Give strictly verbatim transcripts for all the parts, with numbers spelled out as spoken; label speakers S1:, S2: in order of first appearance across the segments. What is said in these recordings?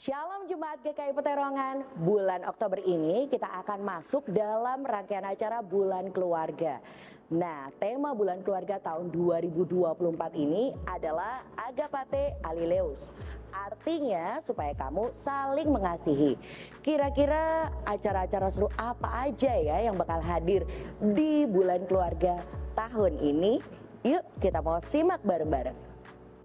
S1: Shalom Jemaat G K I Peterongan, bulan Oktober ini kita akan masuk dalam rangkaian acara Bulan Keluarga. Nah, tema Bulan Keluarga tahun dua ribu dua puluh empat ini adalah Agapate Alileus. Artinya supaya kamu saling mengasihi. Kira-kira acara-acara seru apa aja ya yang bakal hadir di Bulan Keluarga tahun ini? Yuk kita mau simak bareng-bareng.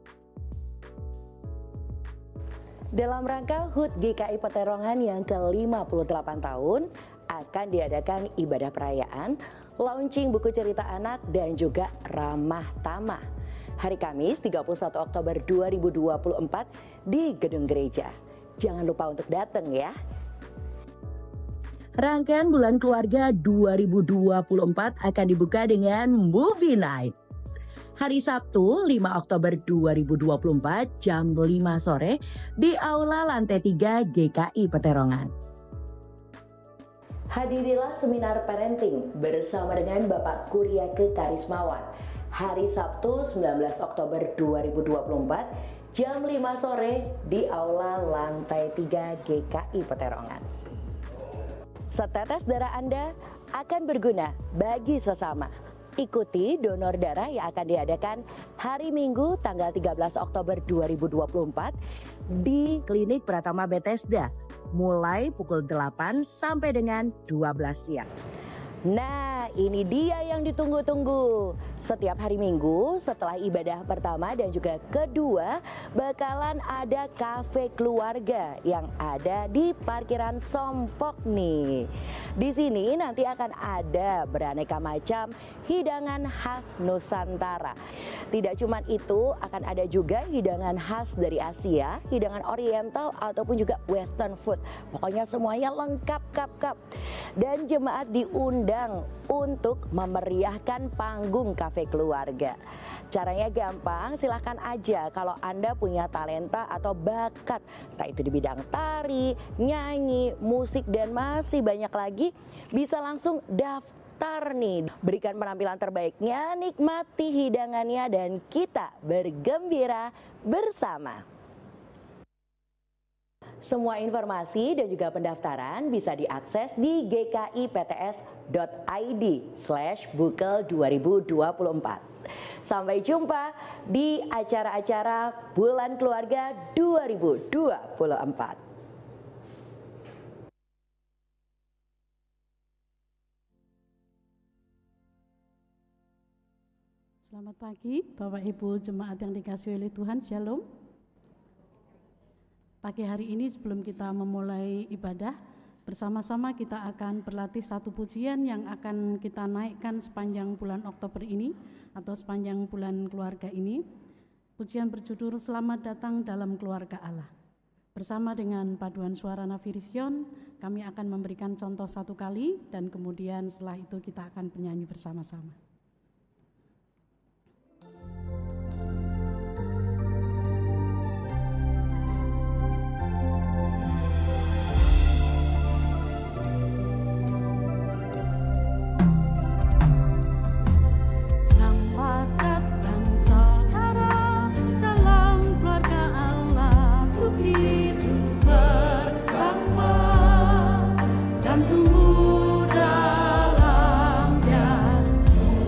S1: Dalam rangka H U T G K I Peterongan yang ke lima puluh delapan tahun akan diadakan ibadah perayaan, launching buku cerita anak dan juga ramah tamah. Hari Kamis tiga puluh satu Oktober dua ribu dua puluh empat di Gedung Gereja. Jangan lupa untuk datang ya. Rangkaian Bulan Keluarga dua ribu dua puluh empat akan dibuka dengan Movie Night. Hari Sabtu lima Oktober dua ribu dua puluh empat jam lima sore di Aula Lantai tiga G K I Peterongan. Hadirilah seminar parenting bersama dengan Bapak Kuryake Karismawan. Hari Sabtu sembilan belas Oktober dua ribu dua puluh empat jam lima sore di Aula Lantai tiga G K I Peterongan. Setetes darah Anda akan berguna bagi sesama. Ikuti donor darah yang akan diadakan hari Minggu tanggal tiga belas Oktober dua ribu dua puluh empat di Klinik Pratama Bethesda mulai pukul delapan sampai dengan dua belas siang. Nah, ini dia yang ditunggu-tunggu. Setiap hari Minggu setelah ibadah pertama dan juga kedua bakalan ada kafe keluarga yang ada di parkiran Sompok nih. Di sini nanti akan ada beraneka macam hidangan khas Nusantara. Tidak cuma itu, akan ada juga hidangan khas dari Asia, hidangan Oriental ataupun juga Western food. Pokoknya semuanya lengkap kap kap. Dan jemaat diundang untuk memeriahkan panggung kafe keluarga. Caranya gampang, silahkan aja kalau Anda punya talenta atau bakat, entah itu di bidang tari, nyanyi, musik, dan masih banyak lagi, bisa langsung daftar nih. Berikan penampilan terbaiknya, nikmati hidangannya, dan kita bergembira bersama. Semua informasi dan juga pendaftaran bisa diakses di g k i p t s dot i d slash bukel dua ribu dua puluh empat. Sampai jumpa di acara-acara Bulan Keluarga dua ribu dua puluh empat.
S2: Selamat pagi Bapak Ibu Jemaat yang dikasihi oleh Tuhan, Shalom. Pagi hari ini sebelum kita memulai ibadah, bersama-sama kita akan berlatih satu pujian yang akan kita naikkan sepanjang bulan Oktober ini atau sepanjang bulan keluarga ini. Pujian berjudul Selamat Datang dalam Keluarga Allah. Bersama dengan paduan suara Navision, kami akan memberikan contoh satu kali dan kemudian setelah itu kita akan bernyanyi bersama-sama.
S3: Dalamnya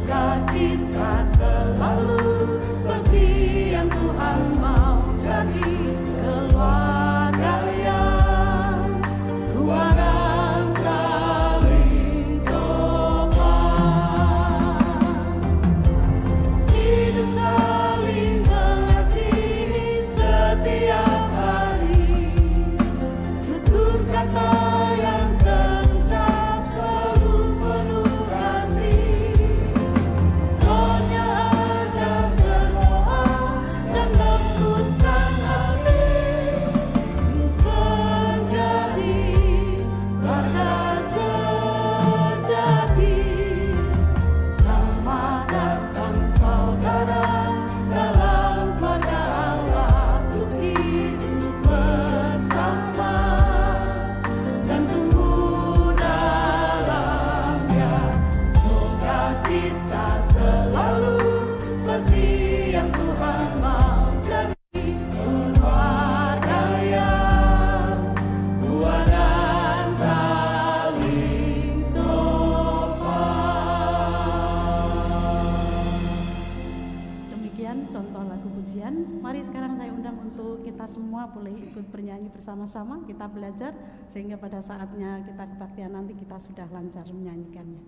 S2: kita semua boleh ikut bernyanyi bersama-sama, kita belajar sehingga pada saatnya kita kebaktian nanti kita sudah lancar menyanyikannya.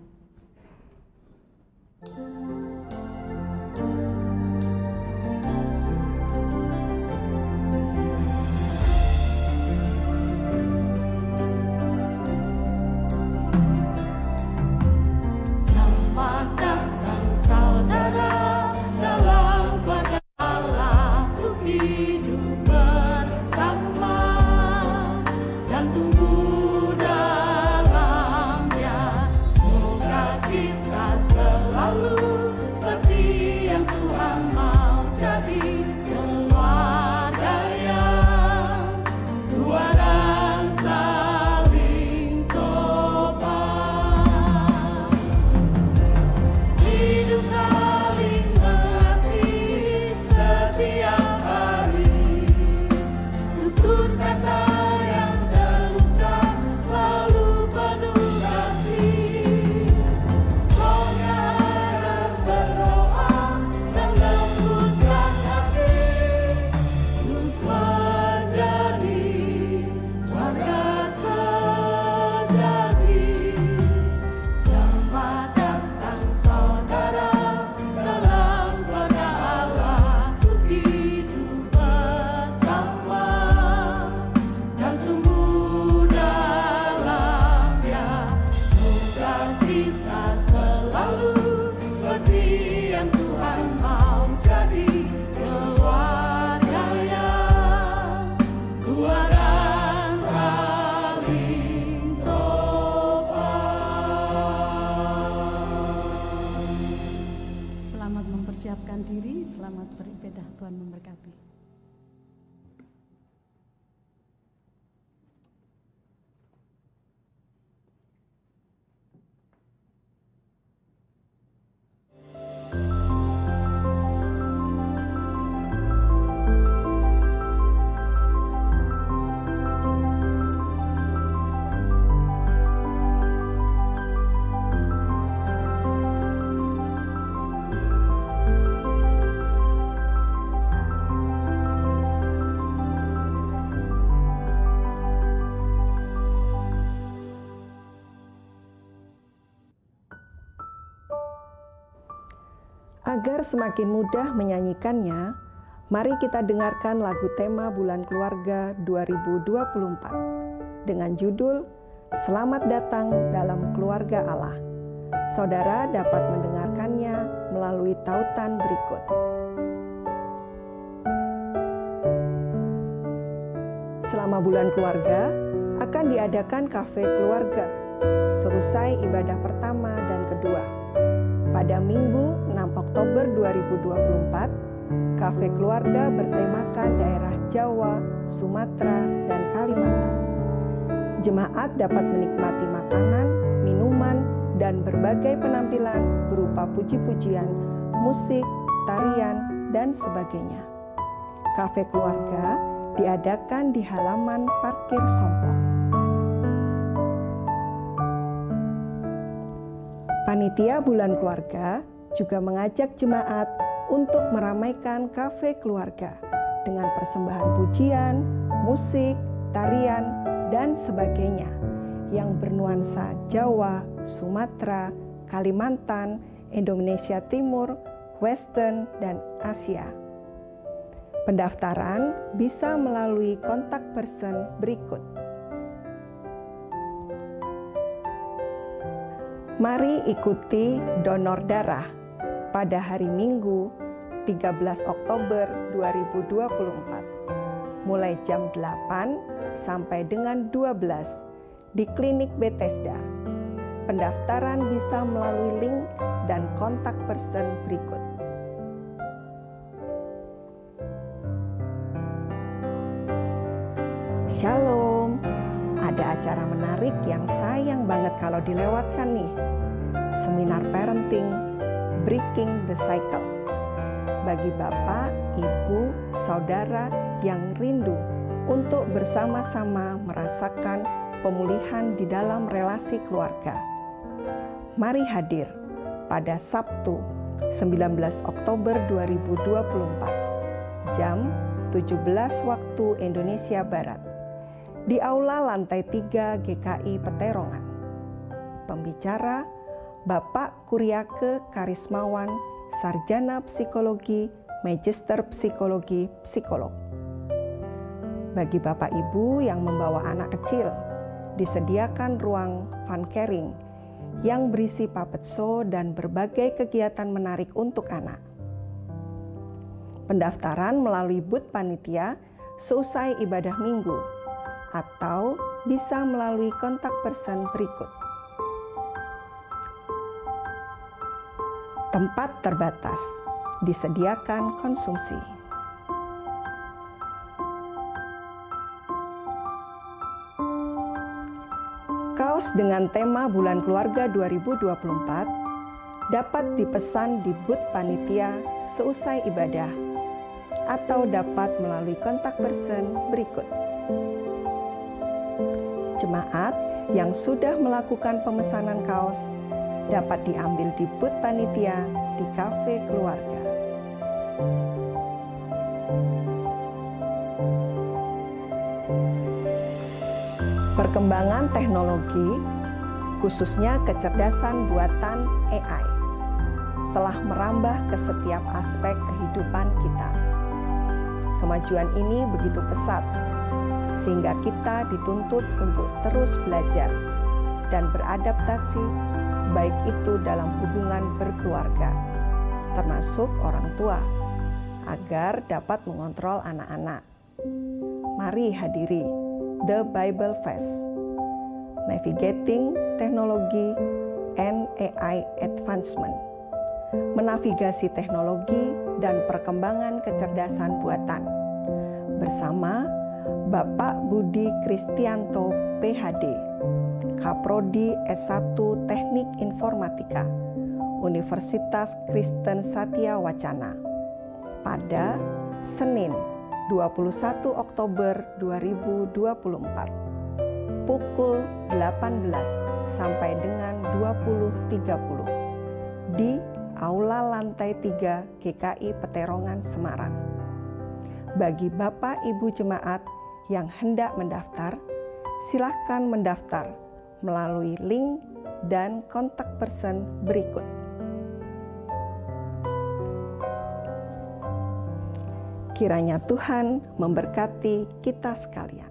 S3: Selamat datang saudara dalam keluarga Allah, untuk hidup bersama dan tumbuh dalamnya. Semoga kita selalu seperti yang Tuhan mau, jadi keluarga yang kuat dan saling tobat. Hidup saling mengasihi setiap hari, tutur kata yang terucap selalu penuh kasih. Semoga berdoa dan lembutkan hati untuk menjadi warga sejati. Selamat datang saudara dalam keluarga Allah, untuk hidup bersama dan tumbuh dalamnya. Semoga kita selalu seperti yang Tuhan mau, jadi keluarga yang kuat dan saling tobat.
S2: Selamat mempersiapkan diri, selamat beribadah, Tuhan memberkati.
S4: Agar semakin mudah menyanyikannya, mari kita dengarkan lagu tema Bulan Keluarga dua ribu dua puluh empat dengan judul Selamat Datang dalam Keluarga Allah. Saudara dapat mendengarkannya melalui tautan berikut. Selama bulan keluarga akan diadakan kafe keluarga selesai ibadah pertama dan kedua. Pada Minggu enam Oktober dua ribu dua puluh empat, kafe keluarga bertemakan daerah Jawa, Sumatera, dan Kalimantan. Jemaat dapat menikmati makanan, minuman, dan berbagai penampilan berupa puji-pujian, musik, tarian, dan sebagainya. Kafe keluarga diadakan di halaman parkir Sompok. Panitia Bulan Keluarga juga mengajak jemaat untuk meramaikan kafe keluarga dengan persembahan pujian, musik, tarian, dan sebagainya yang bernuansa Jawa, Sumatera, Kalimantan, Indonesia Timur, Western, dan Asia. Pendaftaran bisa melalui kontak person berikut. Mari ikuti donor darah pada hari Minggu tiga belas Oktober dua ribu dua puluh empat mulai jam delapan sampai dengan dua belas di Klinik Bethesda. Pendaftaran bisa melalui link dan kontak person berikut. Shalom. Ada acara menarik yang sayang banget kalau dilewatkan nih. Seminar parenting Breaking the Cycle. Bagi bapak, ibu, saudara yang rindu untuk bersama-sama merasakan pemulihan di dalam relasi keluarga. Mari hadir pada Sabtu sembilan belas Oktober dua ribu dua puluh empat jam tujuh belas waktu Indonesia Barat di Aula Lantai tiga G K I Peterongan. Pembicara Bapak Kuryake Karismawan, Sarjana Psikologi, Magister Psikologi, Psikolog. Bagi Bapak Ibu yang membawa anak kecil, disediakan ruang fun caring yang berisi puppet show dan berbagai kegiatan menarik untuk anak. Pendaftaran melalui booth panitia seusai ibadah minggu atau bisa melalui kontak person berikut. Tempat terbatas, disediakan konsumsi. Kaos dengan tema Bulan Keluarga dua ribu dua puluh empat dapat dipesan di booth panitia seusai ibadah atau dapat melalui kontak person berikut. Jemaat yang sudah melakukan pemesanan kaos dapat diambil di booth panitia di kafe keluarga. Perkembangan teknologi, khususnya kecerdasan buatan A I, telah merambah ke setiap aspek kehidupan kita. Kemajuan ini begitu pesat, sehingga kita dituntut untuk terus belajar dan beradaptasi, baik itu dalam hubungan berkeluarga, termasuk orang tua, agar dapat mengontrol anak-anak. Mari hadiri The Bible Fest, Navigating Technology and A I Advancement, menavigasi teknologi dan perkembangan kecerdasan buatan, bersama Bapak Budi Kristianto P H D, Kaprodi S satu Teknik Informatika, Universitas Kristen Satya Wacana, pada Senin dua puluh satu Oktober dua ribu dua puluh empat, pukul delapan belas sampai dengan dua puluh tiga puluh di Aula Lantai tiga G K I Peterongan, Semarang. Bagi Bapak Ibu jemaat yang hendak mendaftar, silakan mendaftar melalui link dan kontak person berikut. Kiranya Tuhan memberkati kita sekalian.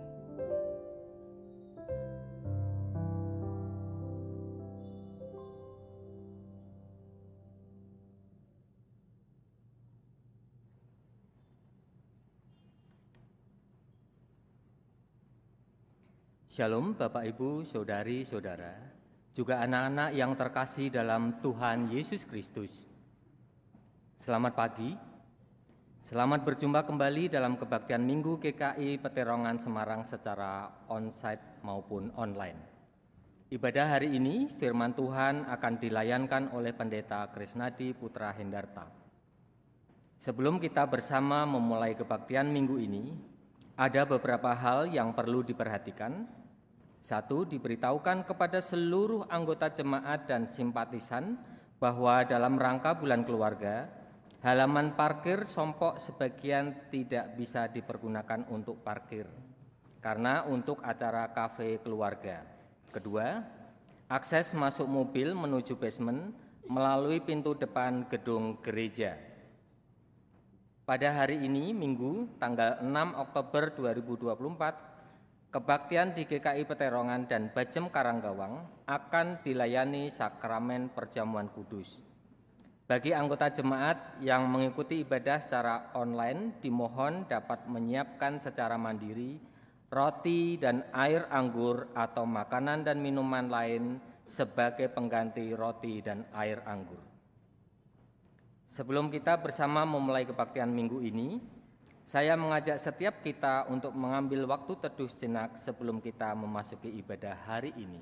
S5: Shalom Bapak Ibu, Saudari-saudara, juga anak-anak yang terkasih dalam Tuhan Yesus Kristus. Selamat pagi, selamat berjumpa kembali dalam kebaktian Minggu G K I Peterongan Semarang secara onsite maupun online. Ibadah hari ini, firman Tuhan akan dilayankan oleh Pendeta Krisnadi Putra Hendarta. Sebelum kita bersama memulai kebaktian minggu ini, ada beberapa hal yang perlu diperhatikan. Satu, diberitahukan kepada seluruh anggota jemaat dan simpatisan bahwa dalam rangka Bulan Keluarga, halaman parkir Sompok sebagian tidak bisa dipergunakan untuk parkir, karena untuk acara kafe keluarga. Kedua, akses masuk mobil menuju basement melalui pintu depan gedung gereja. Pada hari ini, Minggu, tanggal enam Oktober dua ribu dua puluh empat, kebaktian di G K I Peterongan dan Bajem Karanggawang akan dilayani sakramen perjamuan kudus. Bagi anggota jemaat yang mengikuti ibadah secara online, dimohon dapat menyiapkan secara mandiri roti dan air anggur atau makanan dan minuman lain sebagai pengganti roti dan air anggur. Sebelum kita bersama memulai kebaktian minggu ini, saya mengajak setiap kita untuk mengambil waktu teduh sejenak sebelum kita memasuki ibadah hari ini.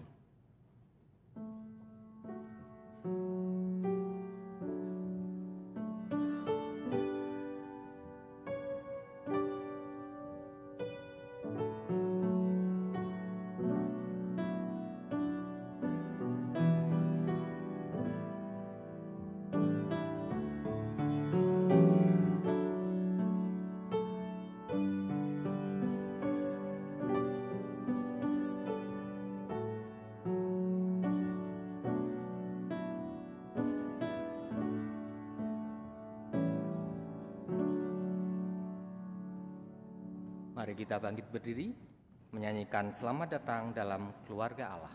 S5: Mari kita bangkit berdiri, menyanyikan selamat datang dalam keluarga Allah.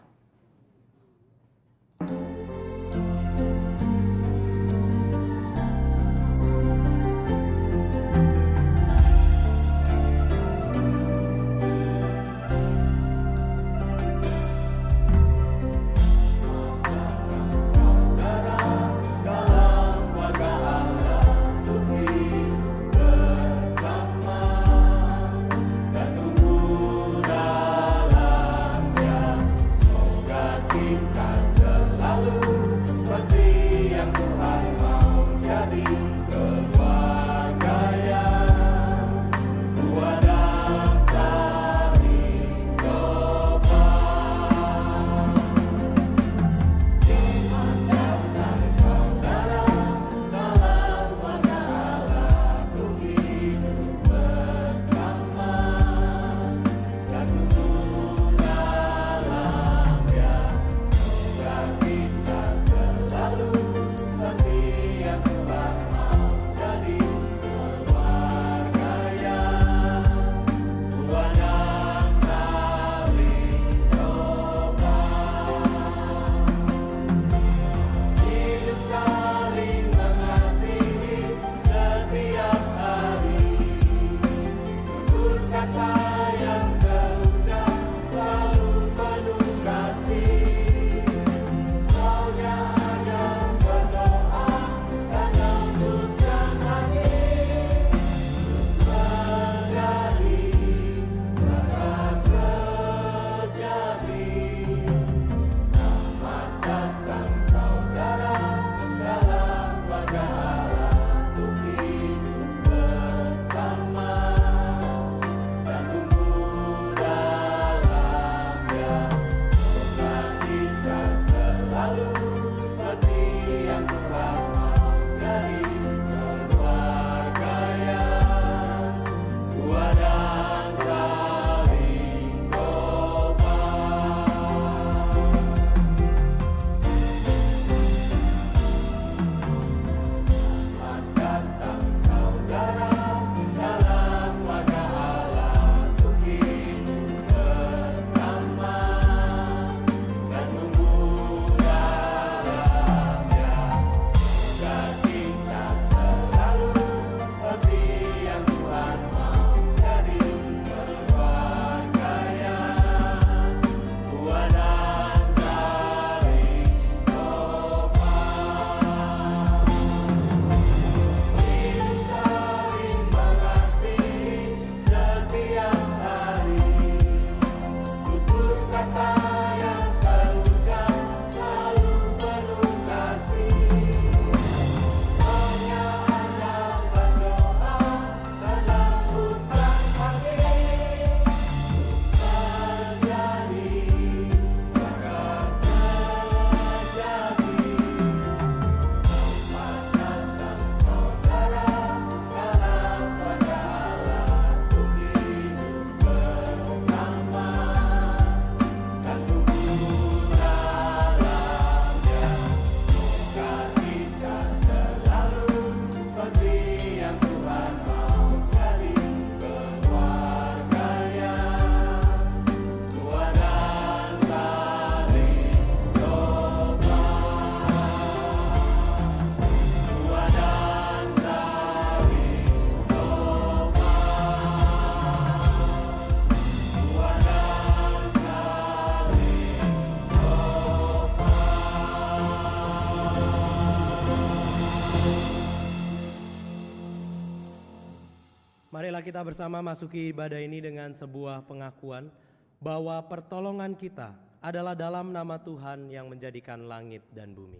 S6: Marilah kita bersama masuki ibadah ini dengan sebuah pengakuan bahwa pertolongan kita adalah dalam nama Tuhan yang menjadikan langit dan bumi.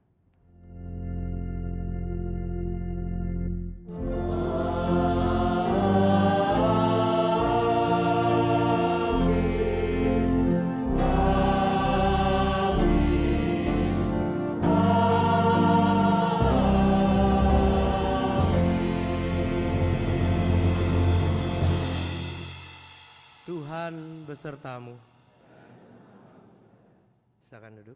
S6: Tuhan besertamu. Silakan duduk.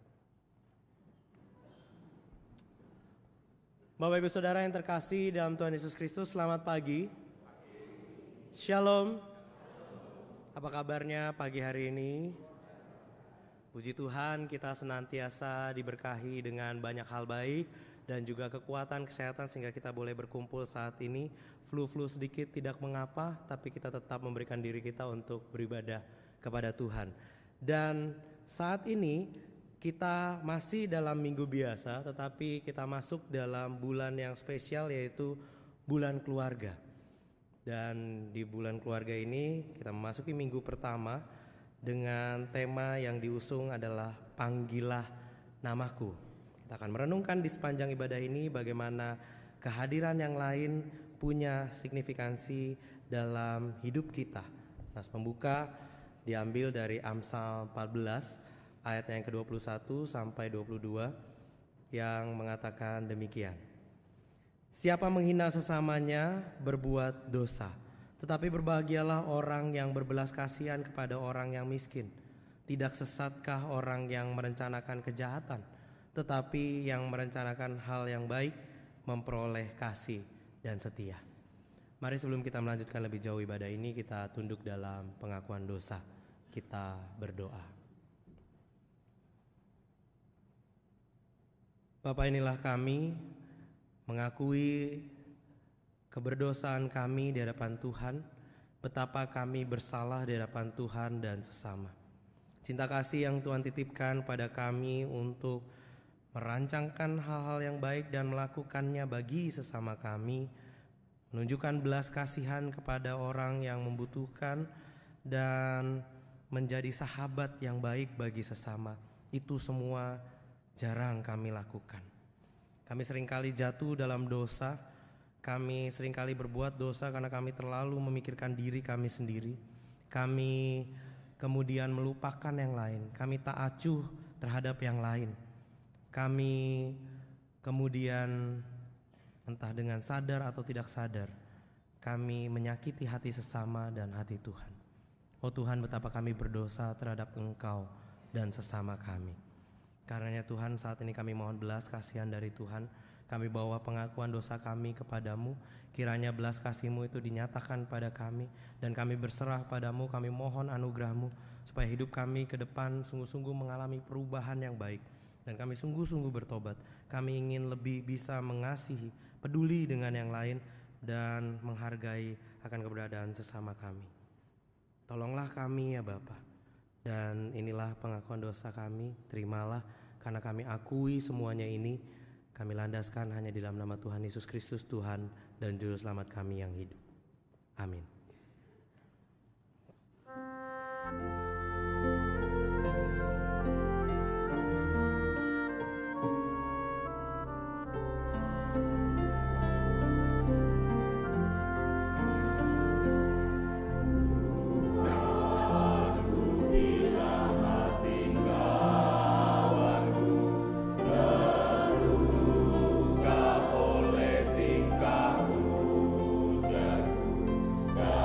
S6: Bapak Ibu Saudara yang terkasih dalam Tuhan Yesus Kristus, selamat pagi. Shalom. Apa kabarnya pagi hari ini? Puji Tuhan, kita senantiasa diberkahi dengan banyak hal baik dan juga kekuatan kesehatan sehingga kita boleh berkumpul saat ini. Flu-flu sedikit tidak mengapa, tapi kita tetap memberikan diri kita untuk beribadah kepada Tuhan. Dan saat ini kita masih dalam minggu biasa, tetapi kita masuk dalam bulan yang spesial, yaitu bulan keluarga. Dan di bulan keluarga ini kita memasuki minggu pertama dengan tema yang diusung adalah Panggillah Namaku. Kita akan merenungkan di sepanjang ibadah ini bagaimana kehadiran yang lain punya signifikansi dalam hidup kita. Nas pembuka diambil dari Amsal empat belas ayat yang ke dua puluh satu sampai dua puluh dua yang mengatakan demikian. Siapa menghina sesamanya berbuat dosa, tetapi berbahagialah orang yang berbelas kasihan kepada orang yang miskin. Tidak sesatkah orang yang merencanakan kejahatan, tetapi yang merencanakan hal yang baik memperoleh kasih dan setia. Mari sebelum kita melanjutkan lebih jauh ibadah ini, kita tunduk dalam pengakuan dosa. Kita berdoa. Bapa, inilah kami mengakui keberdosaan kami di hadapan Tuhan, betapa kami bersalah di hadapan Tuhan dan sesama. Cinta kasih yang Tuhan titipkan pada kami untuk merancangkan hal-hal yang baik dan melakukannya bagi sesama kami, menunjukkan belas kasihan kepada orang yang membutuhkan dan menjadi sahabat yang baik bagi sesama. Itu semua jarang kami lakukan. Kami seringkali jatuh dalam dosa. Kami seringkali berbuat dosa karena kami terlalu memikirkan diri kami sendiri. Kami kemudian melupakan yang lain. Kami tak acuh terhadap yang lain. Kami kemudian entah dengan sadar atau tidak sadar, kami menyakiti hati sesama dan hati Tuhan. Oh Tuhan, betapa kami berdosa terhadap Engkau dan sesama kami. Karenanya Tuhan, saat ini kami mohon belas kasihan dari Tuhan. Kami bawa pengakuan dosa kami kepadamu. Kiranya belas kasih-Mu itu dinyatakan pada kami, dan kami berserah padamu. Kami mohon anugerah-Mu supaya hidup kami ke depan sungguh-sungguh mengalami perubahan yang baik, dan kami sungguh-sungguh bertobat. Kami ingin lebih bisa mengasihi, peduli dengan yang lain, dan menghargai akan keberadaan sesama kami. Tolonglah kami ya Bapa. Dan inilah pengakuan dosa kami, terimalah karena kami akui semuanya ini. Kami landaskan hanya di dalam nama Tuhan Yesus Kristus, Tuhan dan Juru Selamat kami yang hidup. Amin.
S3: Tingkahku,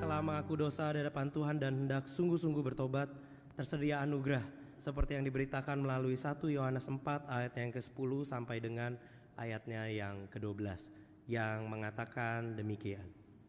S6: telah mengaku dosa di hadapan Tuhan dan hendak sungguh-sungguh bertobat, tersedia anugerah seperti yang diberitakan melalui satu Yohanes empat ayat yang kesepuluh sampai dengan ayatnya yang kedua belas yang mengatakan demikian.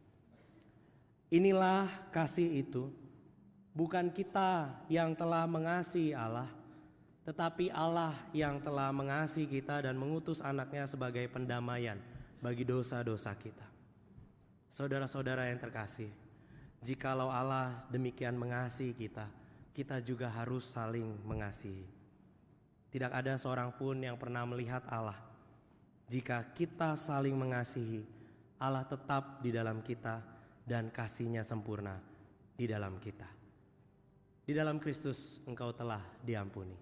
S6: Inilah kasih itu, bukan kita yang telah mengasihi Allah, tetapi Allah yang telah mengasihi kita dan mengutus anaknya sebagai pendamaian bagi dosa-dosa kita. Saudara-saudara yang terkasih, jikalau Allah demikian mengasihi kita, kita juga harus saling mengasihi. Tidak ada seorang pun yang pernah melihat Allah. Jika kita saling mengasihi, Allah tetap di dalam kita dan kasih-Nya sempurna di dalam kita. Di dalam Kristus engkau telah diampuni.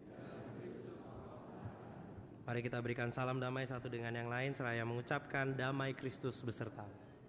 S6: Mari kita berikan salam damai satu dengan yang lain seraya mengucapkan damai Kristus beserta.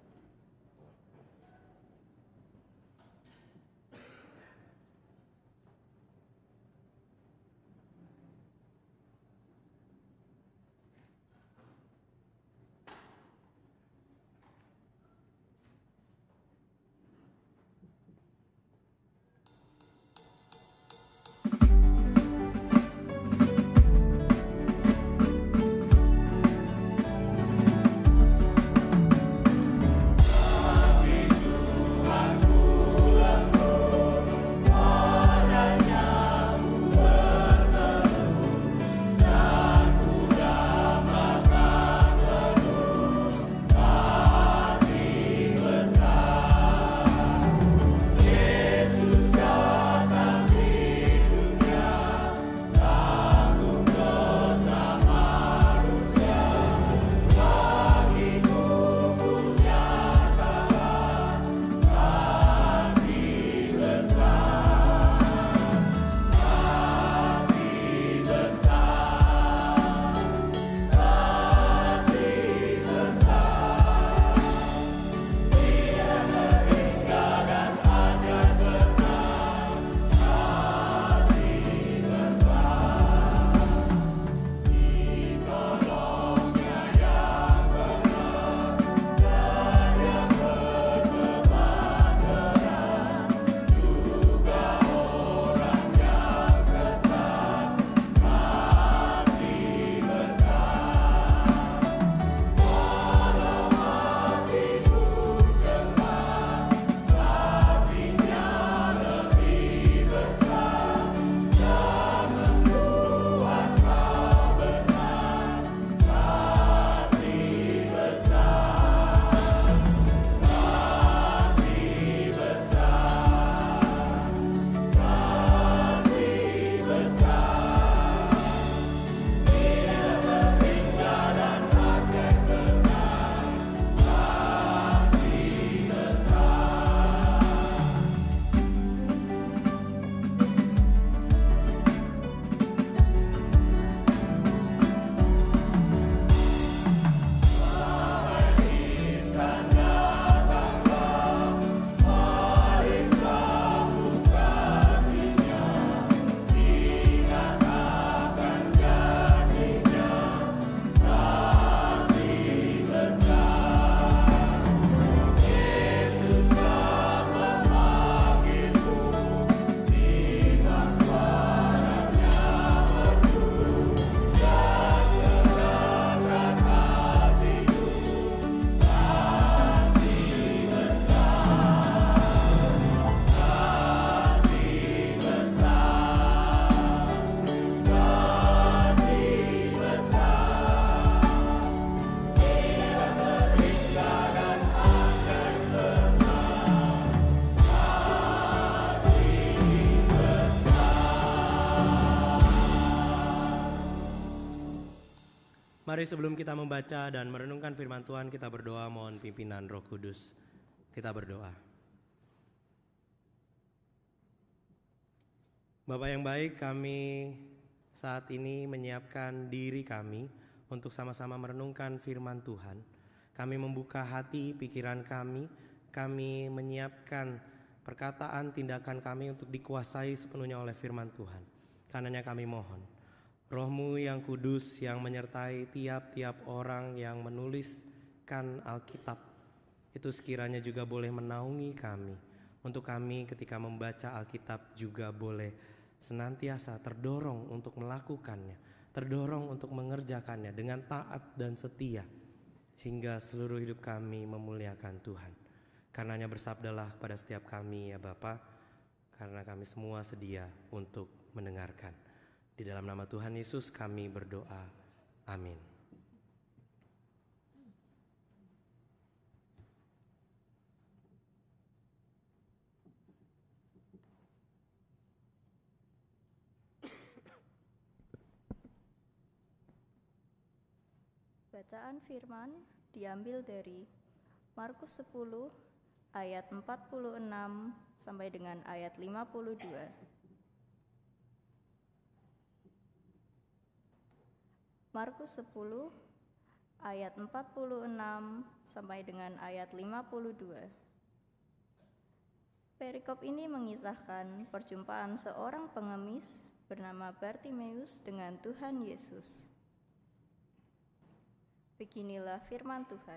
S6: Mari sebelum kita membaca dan merenungkan firman Tuhan, kita berdoa mohon pimpinan Roh Kudus. Kita berdoa. Bapa yang baik, kami saat ini menyiapkan diri kami untuk sama-sama merenungkan firman Tuhan. Kami membuka hati, pikiran kami, kami menyiapkan perkataan, tindakan kami untuk dikuasai sepenuhnya oleh firman Tuhan. Karenanya kami mohon, Roh-Mu yang kudus yang menyertai tiap-tiap orang yang menuliskan Alkitab, itu sekiranya juga boleh menaungi kami. Untuk kami ketika membaca Alkitab juga boleh senantiasa terdorong untuk melakukannya, terdorong untuk mengerjakannya dengan taat dan setia, sehingga seluruh hidup kami memuliakan Tuhan. Karenanya bersabdalah kepada setiap kami ya Bapa, karena kami semua sedia untuk mendengarkan. Di dalam nama Tuhan Yesus kami berdoa. Amin.
S7: Bacaan firman diambil dari Markus sepuluh ayat empat puluh enam sampai dengan ayat lima puluh dua. Markus sepuluh ayat empat puluh enam sampai dengan ayat lima puluh dua. Perikop ini mengisahkan perjumpaan seorang pengemis bernama Bartimeus dengan Tuhan Yesus. Beginilah firman Tuhan.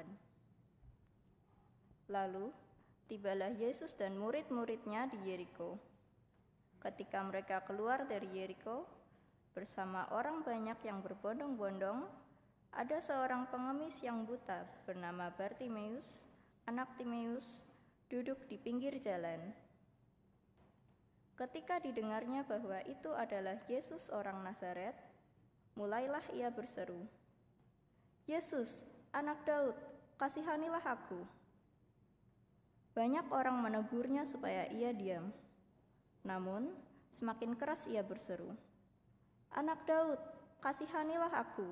S7: Lalu, tibalah Yesus dan murid-muridnya di Yeriko. Ketika mereka keluar dari Yeriko, bersama orang banyak yang berbondong-bondong, ada seorang pengemis yang buta bernama Bartimeus, anak Timeus, duduk di pinggir jalan. Ketika didengarnya bahwa itu adalah Yesus orang Nazaret, mulailah ia berseru, "Yesus, anak Daud, kasihanilah aku." Banyak orang menegurnya supaya ia diam. Namun, semakin keras ia berseru, "Anak Daud, kasihanilah aku."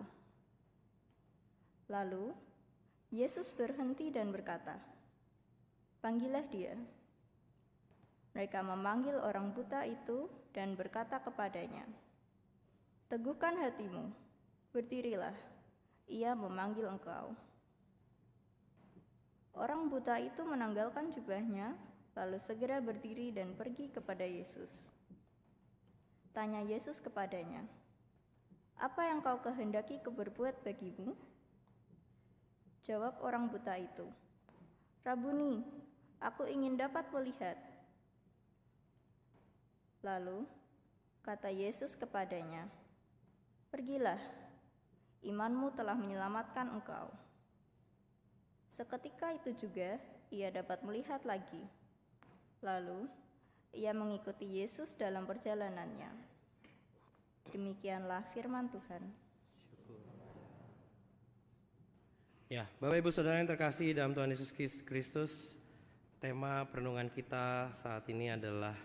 S7: Lalu, Yesus berhenti dan berkata, "Panggillah dia." Mereka memanggil orang buta itu dan berkata kepadanya, "Teguhkan hatimu, berdirilah. Ia memanggil engkau." Orang buta itu menanggalkan jubahnya, lalu segera berdiri dan pergi kepada Yesus. Tanya Yesus kepadanya, "Apa yang kau kehendaki kuberbuat bagimu?" Jawab orang buta itu, "Rabuni, aku ingin dapat melihat." Lalu kata Yesus kepadanya, "Pergilah, imanmu telah menyelamatkan engkau." Seketika itu juga ia dapat melihat lagi. Lalu ia mengikuti Yesus dalam perjalanannya. Demikianlah firman Tuhan.
S6: Ya, Bapak Ibu Saudara yang terkasih dalam Tuhan Yesus Kristus, tema perenungan kita saat ini adalah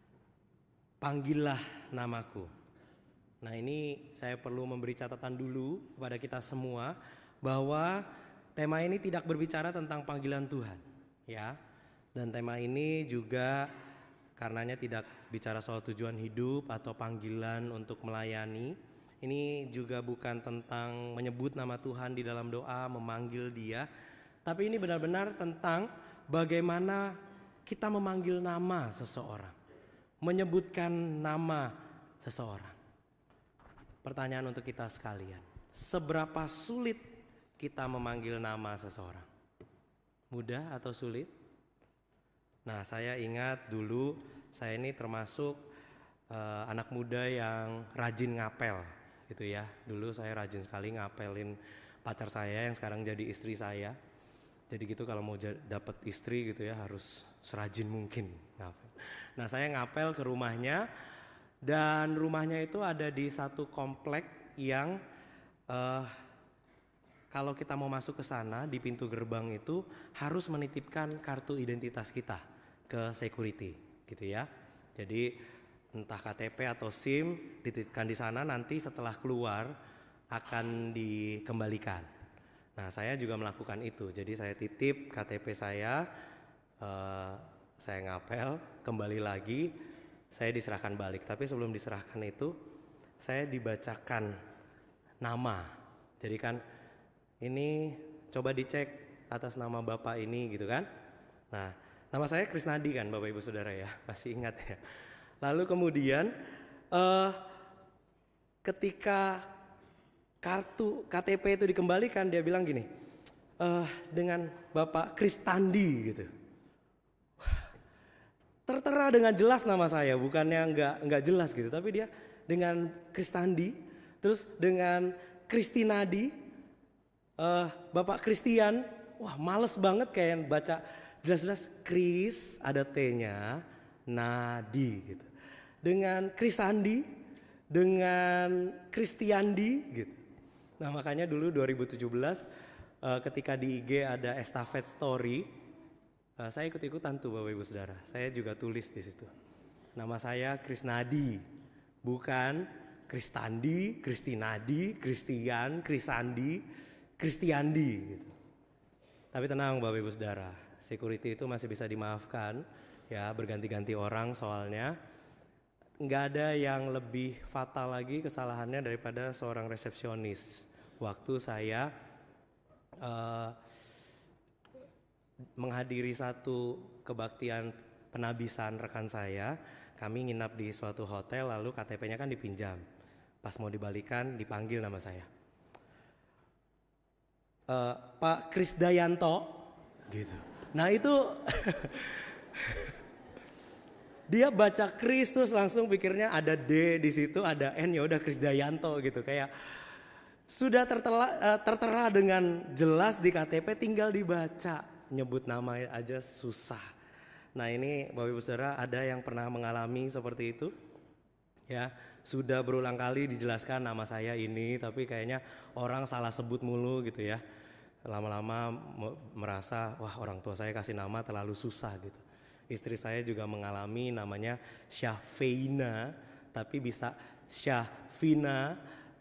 S6: "Panggillah namaku". Nah, ini saya perlu memberi catatan dulu kepada kita semua bahwa tema ini tidak berbicara tentang panggilan Tuhan, ya. Dan tema ini juga karenanya tidak bicara soal tujuan hidup atau panggilan untuk melayani. Ini juga bukan tentang menyebut nama Tuhan di dalam doa, memanggil Dia, tapi ini benar-benar tentang bagaimana kita memanggil nama seseorang, menyebutkan nama seseorang. Pertanyaan untuk kita sekalian, seberapa sulit kita memanggil nama seseorang? Mudah atau sulit? Nah, saya ingat dulu saya ini termasuk uh, anak muda yang rajin ngapel gitu ya. Dulu saya rajin sekali ngapelin pacar saya yang sekarang jadi istri saya. Jadi gitu kalau mau j- dapet istri gitu ya harus serajin mungkin ngapel. Nah, saya ngapel ke rumahnya dan rumahnya itu ada di satu komplek yang uh, kalau kita mau masuk ke sana, di pintu gerbang itu harus menitipkan kartu identitas kita ke security, gitu ya. Jadi entah K T P atau SIM dititipkan di sana, nanti setelah keluar akan dikembalikan. Nah, saya juga melakukan itu. Jadi saya titip K T P saya, uh, saya ngapel, kembali lagi, saya diserahkan balik. Tapi sebelum diserahkan itu, saya dibacakan nama. Jadi kan ini coba dicek atas nama Bapak ini gitu kan. Nah, nama saya Krisnadi kan Bapak Ibu Saudara ya, masih ingat ya. Lalu kemudian uh, ketika kartu K T P itu dikembalikan, dia bilang gini, uh, dengan Bapak Kristandi gitu. Tertera dengan jelas nama saya, bukannya nggak nggak jelas gitu, tapi dia dengan Kristandi, terus dengan Kristinadi, uh, Bapak Kristian, wah males banget kayak baca jelas-jelas Kris ada T-nya, Nadi gitu. Dengan Krisandi, dengan Kristiandi gitu. Nah makanya dulu dua ribu tujuh belas uh, ketika di I G ada estafet story, Uh, saya ikut-ikutan tuh Bapak Ibu Saudara. Saya juga tulis di situ. Nama saya Krisnadi, bukan Kristandi, Kristinadi, Kristian, Krisandi, Kristiandi gitu. Tapi tenang Bapak Ibu Saudara, security itu masih bisa dimaafkan ya, berganti-ganti orang soalnya. Nggak ada yang lebih fatal lagi kesalahannya daripada seorang resepsionis. Waktu saya uh, menghadiri satu kebaktian penabisan rekan saya, kami nginap di suatu hotel lalu K T P-nya kan dipinjam. Pas mau dibalikan dipanggil nama saya. E, Pak Krisdayanto gitu. Nah itu dia baca Kris terus langsung pikirnya ada D di situ, ada N, ya udah Krisdayanto gitu, kayak sudah tertera, tertera dengan jelas di K T P, tinggal dibaca. Nyebut nama aja susah. Nah ini Bapak Ibu Saudara, ada yang pernah mengalami seperti itu? Ya, sudah berulang kali dijelaskan nama saya ini, tapi kayaknya orang salah sebut mulu gitu ya. Lama-lama merasa, wah orang tua saya kasih nama terlalu susah gitu. Istri saya juga mengalami namanya Syafeina, tapi bisa Syafina,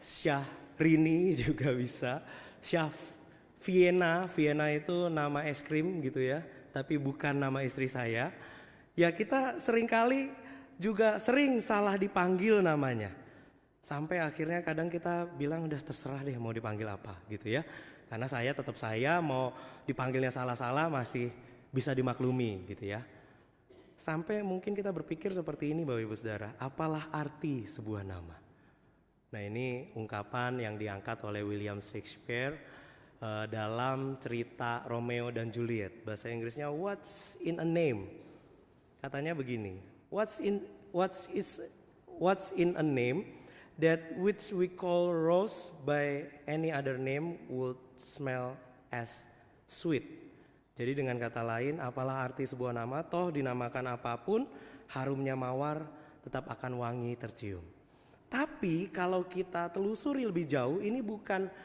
S6: Syahrini juga bisa, Syaf Vienna, Vienna itu nama es krim gitu ya, tapi bukan nama istri saya. Ya kita seringkali juga sering salah dipanggil namanya. Sampai akhirnya kadang kita bilang udah terserah deh mau dipanggil apa gitu ya. Karena saya tetap saya, mau dipanggilnya salah-salah masih bisa dimaklumi gitu ya. Sampai mungkin kita berpikir seperti ini Bapak Ibu Saudara, apalah arti sebuah nama? Nah ini ungkapan yang diangkat oleh William Shakespeare Uh, dalam cerita Romeo dan Juliet. Bahasa Inggrisnya what's in a name. Katanya begini, what's in what's is what's in a name that which we call rose by any other name would smell as sweet. Jadi dengan kata lain, apalah arti sebuah nama, toh dinamakan apapun, harumnya mawar tetap akan wangi tercium. Tapi kalau kita telusuri lebih jauh, ini bukan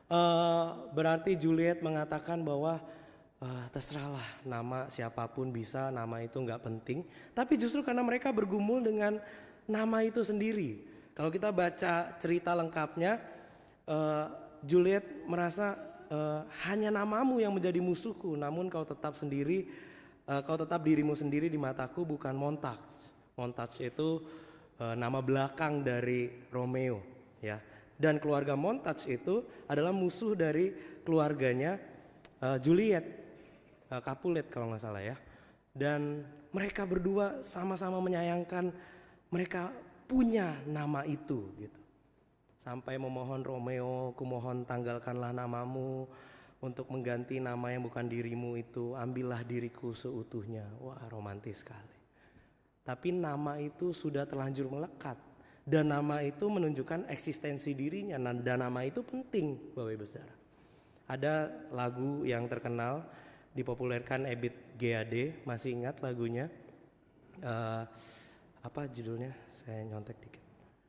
S6: Uh, berarti Juliet mengatakan bahwa uh, terserahlah nama siapapun bisa, nama itu nggak penting. Tapi justru karena mereka bergumul dengan nama itu sendiri. Kalau kita baca cerita lengkapnya, uh, Juliet merasa uh, hanya namamu yang menjadi musuhku, namun kau tetap sendiri, uh, kau tetap dirimu sendiri di mataku, bukan Montague. Montague itu uh, nama belakang dari Romeo, ya. Dan keluarga Montague itu adalah musuh dari keluarganya uh, Juliet, uh, Capulet kalau nggak salah ya. Dan mereka berdua sama-sama menyayangkan mereka punya nama itu gitu. Sampai memohon Romeo, kumohon tanggalkanlah namamu untuk mengganti nama yang bukan dirimu itu, ambillah diriku seutuhnya. Wah romantis sekali. Tapi nama itu sudah terlanjur melekat. Dan nama itu menunjukkan eksistensi dirinya, dan nama itu penting Bapak Ibu Saudara. Ada lagu yang terkenal dipopulerkan Ebit G A D, masih ingat lagunya? Uh, apa judulnya? Saya nyontek dikit.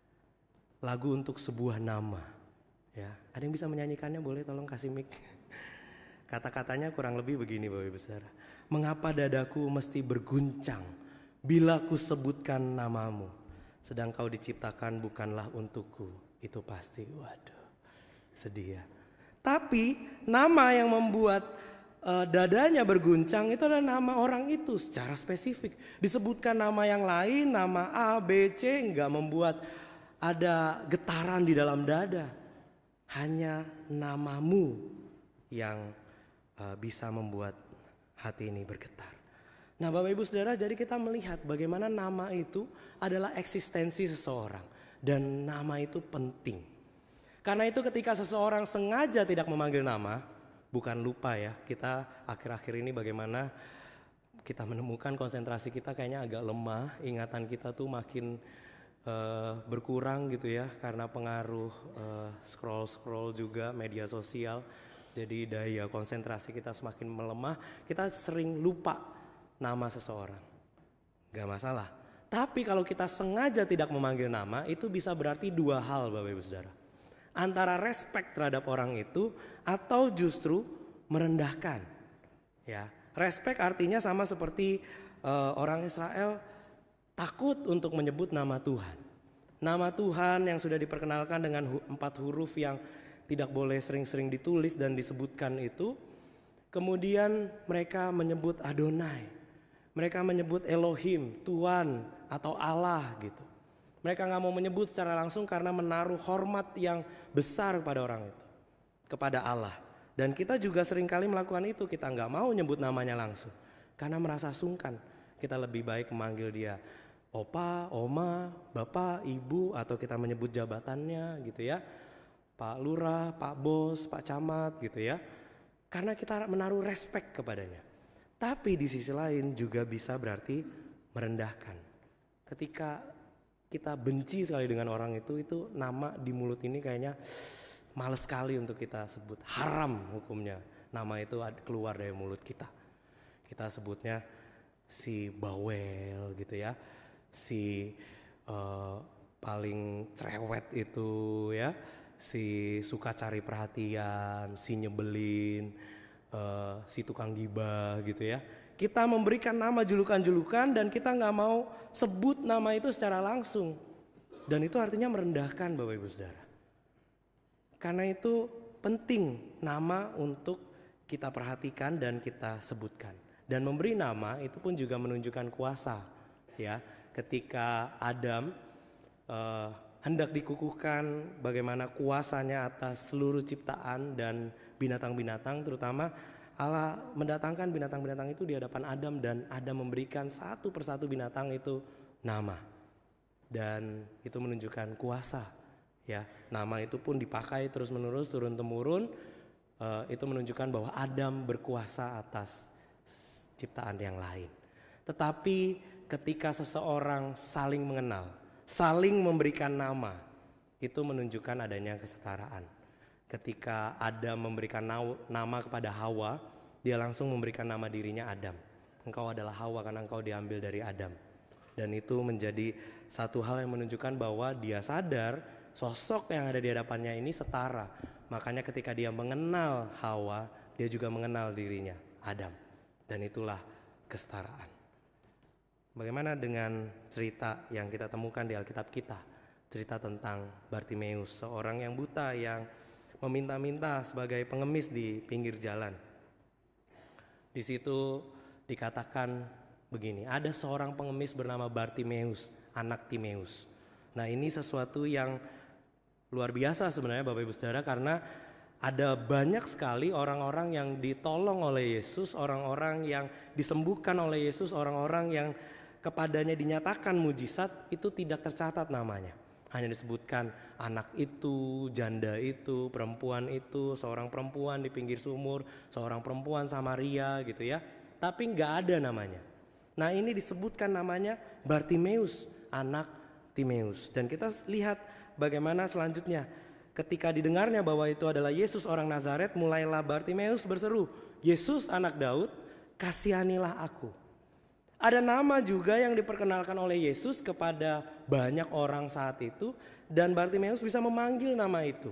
S6: Lagu untuk sebuah nama. Ya, ada yang bisa menyanyikannya? Boleh tolong kasih mic. Kata-katanya kurang lebih begini Bapak Ibu Saudara. Mengapa dadaku mesti berguncang bila ku sebutkan namamu? Sedang kau diciptakan bukanlah untukku, itu pasti. Waduh, sedih ya. Tapi nama yang membuat uh, dadanya berguncang itu adalah nama orang itu secara spesifik. Disebutkan nama yang lain, nama A, B, C, enggak membuat ada getaran di dalam dada. Hanya namamu yang uh, bisa membuat hati ini bergetar. Nah Bapak Ibu Saudara, jadi kita melihat bagaimana nama itu adalah eksistensi seseorang. Dan nama itu penting. Karena itu ketika seseorang sengaja tidak memanggil nama, bukan lupa ya. Kita akhir-akhir ini bagaimana kita menemukan konsentrasi kita kayaknya agak lemah, ingatan kita tuh makin uh, berkurang gitu ya, karena pengaruh uh, scroll-scroll juga media sosial. Jadi daya konsentrasi kita semakin melemah, kita sering lupa nama seseorang. Gak masalah. Tapi kalau kita sengaja tidak memanggil nama, itu bisa berarti dua hal Bapak Ibu Saudara. Antara respect terhadap orang itu atau justru merendahkan. Ya, respect artinya sama seperti uh, orang Israel takut untuk menyebut nama Tuhan. Nama Tuhan yang sudah diperkenalkan dengan hu- empat huruf yang tidak boleh sering-sering ditulis dan disebutkan itu. Kemudian mereka menyebut Adonai. Mereka menyebut Elohim, Tuhan atau Allah gitu. Mereka gak mau menyebut secara langsung karena menaruh hormat yang besar kepada orang itu, kepada Allah. Dan kita juga seringkali melakukan itu, kita gak mau nyebut namanya langsung karena merasa sungkan. Kita lebih baik memanggil dia Opa, Oma, Bapak, Ibu, atau kita menyebut jabatannya gitu ya, Pak Lurah, Pak Bos, Pak Camat gitu ya. Karena kita menaruh respect kepadanya. Tapi di sisi lain juga bisa berarti merendahkan. Ketika kita benci sekali dengan orang itu, itu nama di mulut ini kayaknya males sekali untuk kita sebut. Haram hukumnya nama itu keluar dari mulut kita. Kita sebutnya si bawel gitu ya, si uh, paling cerewet itu ya, si suka cari perhatian, si nyebelin, uh, si tukang gibah gitu ya. Kita memberikan nama julukan-julukan dan kita gak mau sebut nama itu secara langsung. Dan itu artinya merendahkan Bapak Ibu Saudara. Karena itu penting nama untuk kita perhatikan dan kita sebutkan. Dan memberi nama itu pun juga menunjukkan kuasa. Ya, ketika Adam uh, hendak dikukuhkan bagaimana kuasanya atas seluruh ciptaan dan binatang-binatang, terutama Allah mendatangkan binatang-binatang itu di hadapan Adam dan Adam memberikan satu persatu binatang itu nama. Dan itu menunjukkan kuasa. Ya, nama itu pun dipakai terus-menerus turun-temurun. Uh, itu menunjukkan bahwa Adam berkuasa atas ciptaan yang lain. Tetapi ketika seseorang saling mengenal, saling memberikan nama, itu menunjukkan adanya kesetaraan. Ketika Adam memberikan nama kepada Hawa, dia langsung memberikan nama dirinya Adam. Engkau adalah Hawa karena engkau diambil dari Adam. Dan itu menjadi satu hal yang menunjukkan bahwa dia sadar sosok yang ada di hadapannya ini setara. Makanya ketika dia mengenal Hawa, dia juga mengenal dirinya Adam. Dan itulah kesetaraan. Bagaimana dengan cerita yang kita temukan di Alkitab kita? Cerita tentang Bartimeus, seorang yang buta yang meminta-minta sebagai pengemis di pinggir jalan. Di situ dikatakan begini, ada seorang pengemis bernama Bartimeus, anak Timeus. Nah, ini sesuatu yang luar biasa sebenarnya Bapak Ibu Saudara, karena ada banyak sekali orang-orang yang ditolong oleh Yesus, orang-orang yang disembuhkan oleh Yesus, orang-orang yang kepadanya dinyatakan mujizat, itu tidak tercatat namanya. Hanya disebutkan anak itu, janda itu, perempuan itu, seorang perempuan di pinggir sumur, seorang perempuan Samaria gitu ya. Tapi gak ada namanya. Nah, ini disebutkan namanya Bartimeus, anak Timeus. Dan kita lihat bagaimana selanjutnya. Ketika didengarnya bahwa itu adalah Yesus orang Nazaret, mulailah Bartimeus berseru, Yesus anak Daud, kasihanilah aku. Ada nama juga yang diperkenalkan oleh Yesus kepada banyak orang saat itu, dan Bartimeus bisa memanggil nama itu.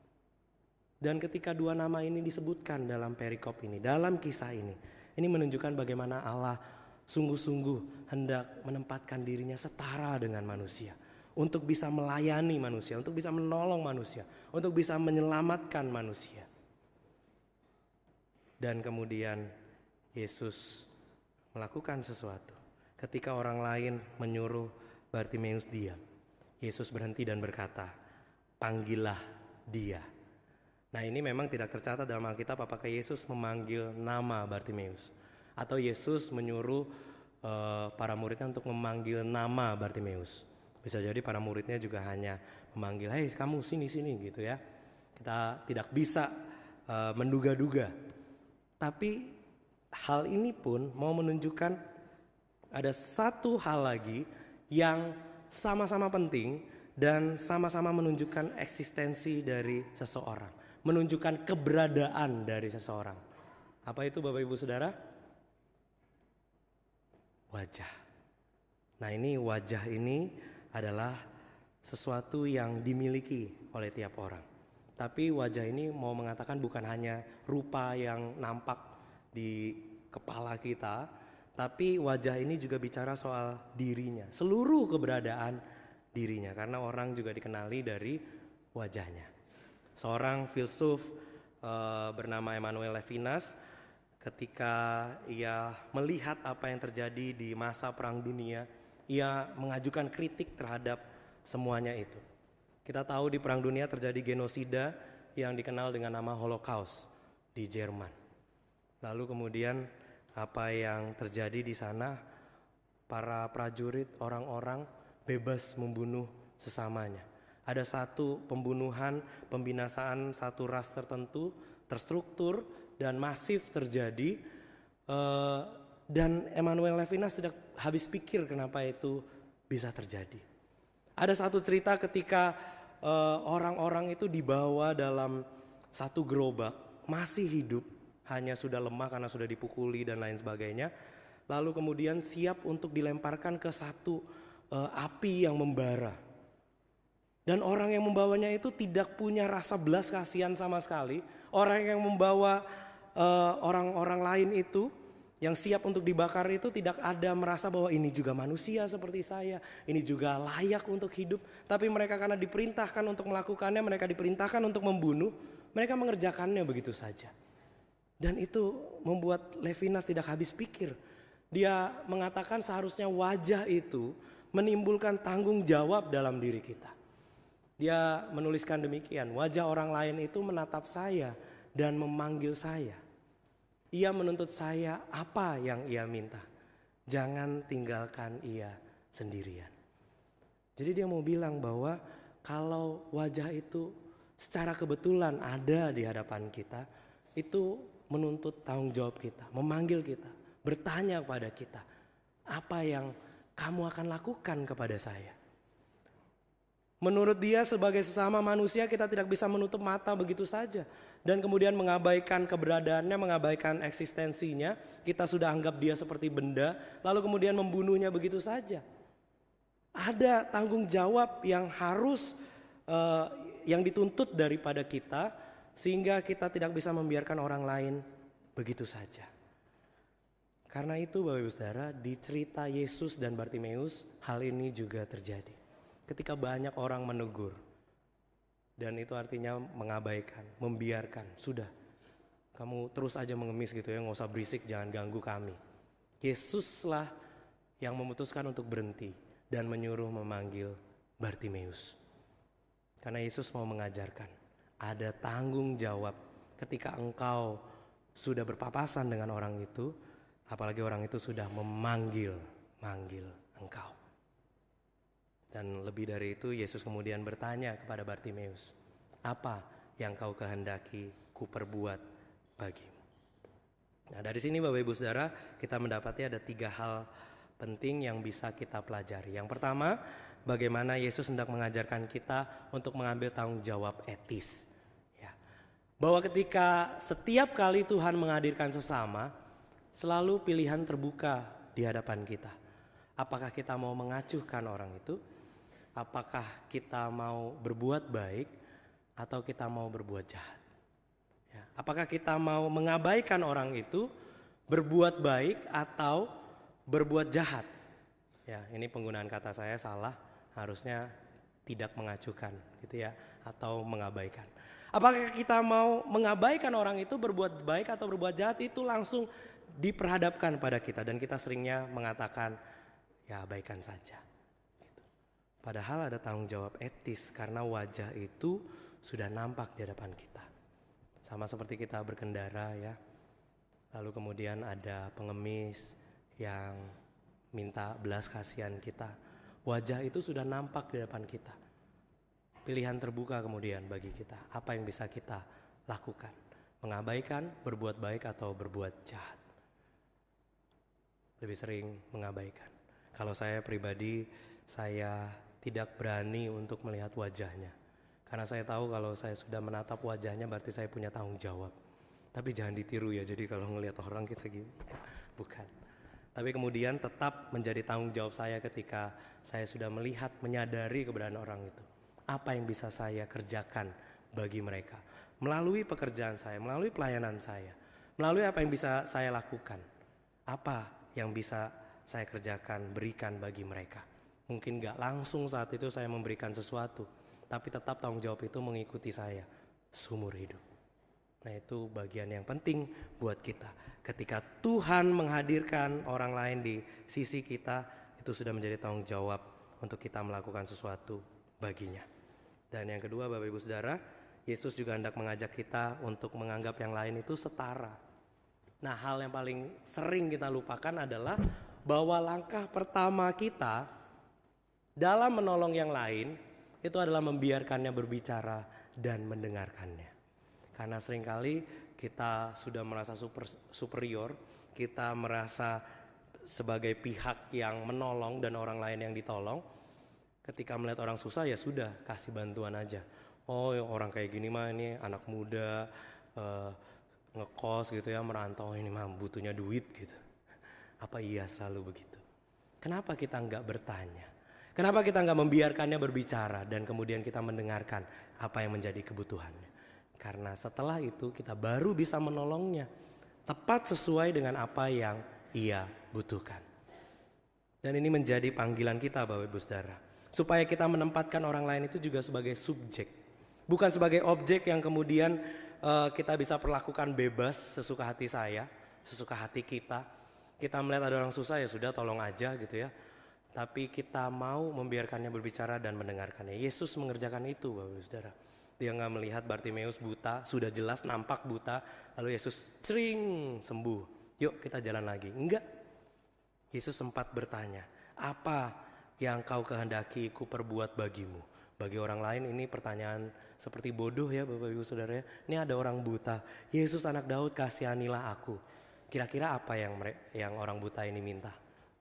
S6: Dan ketika dua nama ini disebutkan dalam perikop ini, dalam kisah ini, ini menunjukkan bagaimana Allah sungguh-sungguh hendak menempatkan dirinya setara dengan manusia, untuk bisa melayani manusia, untuk bisa menolong manusia, untuk bisa menyelamatkan manusia. Dan kemudian Yesus melakukan sesuatu. Ketika orang lain menyuruh Bartimeus diam, Yesus berhenti dan berkata, panggillah dia. Nah, ini memang tidak tercatat dalam Alkitab apakah Yesus memanggil nama Bartimeus, atau Yesus menyuruh uh, para muridnya untuk memanggil nama Bartimeus. Bisa jadi para muridnya juga hanya memanggil, hei kamu sini-sini gitu ya. Kita tidak bisa uh, menduga-duga. Tapi hal ini pun mau menunjukkan ada satu hal lagi yang sama-sama penting dan sama-sama menunjukkan eksistensi dari seseorang, menunjukkan keberadaan dari seseorang. Apa itu Bapak Ibu Saudara? Wajah. Nah, ini wajah ini adalah sesuatu yang dimiliki oleh tiap orang. Tapi wajah ini mau mengatakan bukan hanya rupa yang nampak di kepala kita, tapi wajah ini juga bicara soal dirinya, seluruh keberadaan dirinya, karena orang juga dikenali dari wajahnya. Seorang filsuf uh, bernama Emmanuel Levinas, ketika ia melihat apa yang terjadi di masa Perang Dunia, ia mengajukan kritik terhadap semuanya itu. Kita tahu di Perang Dunia terjadi genosida yang dikenal dengan nama Holocaust di Jerman. Lalu kemudian apa yang terjadi di sana, para prajurit, orang-orang bebas membunuh sesamanya. Ada satu pembunuhan, pembinasaan satu ras tertentu, terstruktur dan masif terjadi, uh, dan Emmanuel Levinas tidak habis pikir kenapa itu bisa terjadi. Ada satu cerita ketika uh, orang-orang itu dibawa dalam satu gerobak, masih hidup, hanya sudah lemah karena sudah dipukuli dan lain sebagainya. Lalu kemudian siap untuk dilemparkan ke satu uh, api yang membara. Dan orang yang membawanya itu tidak punya rasa belas kasihan sama sekali. Orang yang membawa Uh, orang-orang lain itu yang siap untuk dibakar itu tidak ada merasa bahwa ini juga manusia seperti saya, ini juga layak untuk hidup. Tapi mereka karena diperintahkan untuk melakukannya, mereka diperintahkan untuk membunuh, mereka mengerjakannya begitu saja. Dan itu membuat Levinas tidak habis pikir. Dia mengatakan seharusnya wajah itu menimbulkan tanggung jawab dalam diri kita. Dia menuliskan demikian, wajah orang lain itu menatap saya dan memanggil saya. Ia menuntut saya apa yang ia minta. Jangan tinggalkan ia sendirian. Jadi dia mau bilang bahwa kalau wajah itu secara kebetulan ada di hadapan kita, itu menuntut tanggung jawab kita, memanggil kita, bertanya kepada kita, apa yang kamu akan lakukan kepada saya? Menurut dia sebagai sesama manusia kita tidak bisa menutup mata begitu saja. Dan kemudian mengabaikan keberadaannya, mengabaikan eksistensinya. Kita sudah anggap dia seperti benda, lalu kemudian membunuhnya begitu saja. Ada tanggung jawab yang harus, uh, yang dituntut daripada kita, sehingga kita tidak bisa membiarkan orang lain begitu saja. Karena itu Bapak Ibu Saudara, di cerita Yesus dan Bartimeus, hal ini juga terjadi. Ketika banyak orang menegur, dan itu artinya mengabaikan, membiarkan, sudah kamu terus aja mengemis gitu ya, gak usah berisik, jangan ganggu kami. Yesuslah yang memutuskan untuk berhenti dan menyuruh memanggil Bartimeus. Karena Yesus mau mengajarkan, ada tanggung jawab ketika engkau sudah berpapasan dengan orang itu, apalagi orang itu sudah memanggil, manggil engkau. Dan lebih dari itu Yesus kemudian bertanya kepada Bartimeus, apa yang kau kehendaki ku perbuat bagimu? Nah dari sini Bapak Ibu Saudara, kita mendapati ada tiga hal penting yang bisa kita pelajari. Yang pertama, bagaimana Yesus hendak mengajarkan kita untuk mengambil tanggung jawab etis. Ya. Bahwa ketika setiap kali Tuhan menghadirkan sesama, selalu pilihan terbuka di hadapan kita. Apakah kita mau mengacuhkan orang itu? Apakah kita mau berbuat baik atau kita mau berbuat jahat? Ya, apakah kita mau mengabaikan orang itu, berbuat baik atau berbuat jahat? Ya, ini penggunaan kata saya salah, harusnya tidak mengacuhkan gitu ya, atau mengabaikan. Apakah kita mau mengabaikan orang itu, berbuat baik atau berbuat jahat, itu langsung diperhadapkan pada kita, dan kita seringnya mengatakan ya abaikan saja. Padahal ada tanggung jawab etis karena wajah itu sudah nampak di hadapan kita. Sama seperti kita berkendara ya. Lalu kemudian ada pengemis yang minta belas kasihan kita. Wajah itu sudah nampak di hadapan kita. Pilihan terbuka kemudian bagi kita. Apa yang bisa kita lakukan. mengabaikan, berbuat baik atau berbuat jahat? Lebih sering mengabaikan. Kalau saya pribadi, saya tidak berani untuk melihat wajahnya. Karena saya tahu kalau saya sudah menatap wajahnya berarti saya punya tanggung jawab. Tapi jangan ditiru ya, jadi kalau ngelihat orang kita gini, bukan. Tapi kemudian tetap menjadi tanggung jawab saya ketika saya sudah melihat, menyadari keberadaan orang itu. Apa yang bisa saya kerjakan bagi mereka? Melalui pekerjaan saya, melalui pelayanan saya, melalui apa yang bisa saya lakukan. Apa yang bisa saya kerjakan, berikan bagi mereka. Mungkin gak langsung saat itu saya memberikan sesuatu, tapi tetap tanggung jawab itu mengikuti saya seumur hidup. Nah, itu bagian yang penting buat kita. Ketika Tuhan menghadirkan orang lain di sisi kita, itu sudah menjadi tanggung jawab untuk kita melakukan sesuatu baginya. Dan yang kedua, Bapak Ibu Saudara, Yesus juga hendak mengajak kita untuk menganggap yang lain itu setara. Nah, hal yang paling sering kita lupakan adalah bahwa langkah pertama kita dalam menolong yang lain itu adalah membiarkannya berbicara dan mendengarkannya. Karena seringkali kita sudah merasa super, superior, kita merasa sebagai pihak yang menolong dan orang lain yang ditolong. Ketika melihat orang susah ya sudah, kasih bantuan aja. Oh, orang kayak gini mah ini anak muda, uh, ngekos gitu ya, merantau, ini mah butuhnya duit gitu. Apa iya selalu begitu? Kenapa kita enggak bertanya? Kenapa kita enggak membiarkannya berbicara dan kemudian kita mendengarkan apa yang menjadi kebutuhannya? Karena setelah itu kita baru bisa menolongnya tepat sesuai dengan apa yang ia butuhkan. Dan ini menjadi panggilan kita, Bapak Ibu Saudara, supaya kita menempatkan orang lain itu juga sebagai subjek, bukan sebagai objek yang kemudian uh, kita bisa perlakukan bebas sesuka hati saya, sesuka hati kita. Kita melihat ada orang susah ya sudah tolong aja gitu ya. Tapi kita mau membiarkannya berbicara dan mendengarkannya. Yesus mengerjakan itu, Bapak Ibu Saudara. Dia gak melihat Bartimeus buta, sudah jelas nampak buta, lalu Yesus cering sembuh. Yuk kita jalan lagi. Enggak. Yesus sempat bertanya, apa yang kau kehendaki ku perbuat bagimu? Bagi orang lain ini pertanyaan seperti bodoh ya Bapak Ibu Saudara. Ini ada orang buta, Yesus anak Daud kasihanilah aku. Kira-kira apa yang yang orang buta ini minta?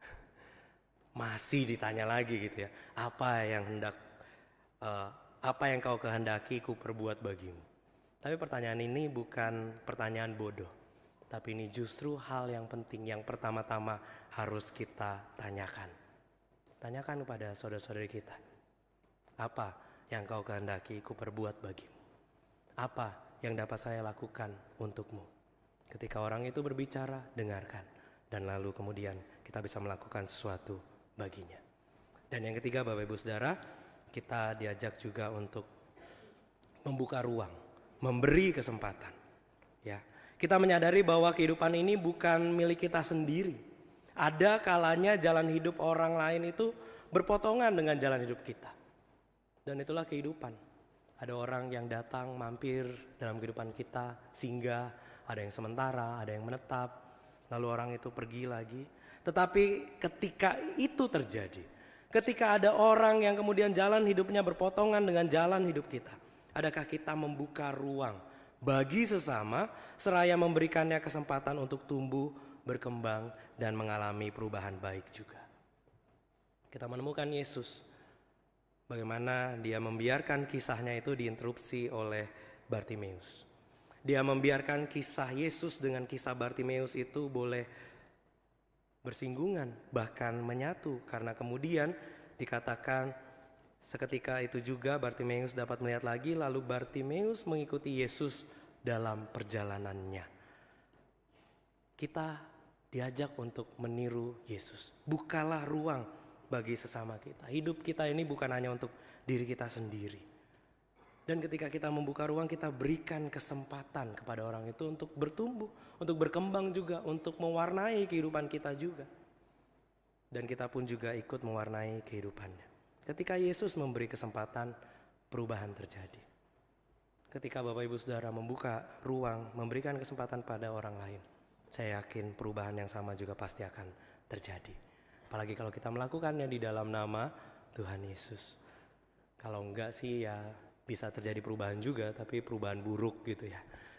S6: Masih ditanya lagi gitu ya. Apa yang hendak uh, apa yang kau kehendaki ku perbuat bagimu? Tapi pertanyaan ini bukan pertanyaan bodoh, tapi ini justru hal yang penting yang pertama-tama harus kita tanyakan. Tanyakan kepada saudara-saudari kita, apa yang kau kehendaki ku perbuat bagimu? Apa yang dapat saya lakukan untukmu? Ketika orang itu berbicara, dengarkan, dan lalu kemudian kita bisa melakukan sesuatu baginya. Dan yang ketiga, Bapak Ibu Saudara, kita diajak juga untuk membuka ruang, memberi kesempatan. Ya, kita menyadari bahwa kehidupan ini bukan milik kita sendiri. Ada kalanya jalan hidup orang lain itu berpotongan dengan jalan hidup kita. Dan itulah kehidupan. Ada orang yang datang mampir dalam kehidupan kita, singgah, ada yang sementara, ada yang menetap, lalu orang itu pergi lagi. Tetapi ketika itu terjadi, ketika ada orang yang kemudian jalan hidupnya berpotongan dengan jalan hidup kita, adakah kita membuka ruang bagi sesama seraya memberikannya kesempatan untuk tumbuh, berkembang, dan mengalami perubahan baik juga? Kita menemukan Yesus, bagaimana dia membiarkan kisahnya itu diinterupsi oleh Bartimeus. Dia membiarkan kisah Yesus dengan kisah Bartimeus itu boleh bersinggungan, bahkan menyatu, karena kemudian dikatakan seketika itu juga Bartimeus dapat melihat lagi, lalu Bartimeus mengikuti Yesus dalam perjalanannya. Kita diajak untuk meniru Yesus. Bukalah ruang bagi sesama kita. Hidup kita ini bukan hanya untuk diri kita sendiri. Dan ketika kita membuka ruang, kita berikan kesempatan kepada orang itu untuk bertumbuh, untuk berkembang juga, untuk mewarnai kehidupan kita juga. Dan kita pun juga ikut mewarnai kehidupannya. Ketika Yesus memberi kesempatan, perubahan terjadi. Ketika Bapak Ibu Saudara membuka ruang, memberikan kesempatan pada orang lain, saya yakin perubahan yang sama juga pasti akan terjadi. Apalagi kalau kita melakukannya di dalam nama Tuhan Yesus. Kalau enggak sih ya bisa terjadi perubahan juga, tapi perubahan buruk gitu ya.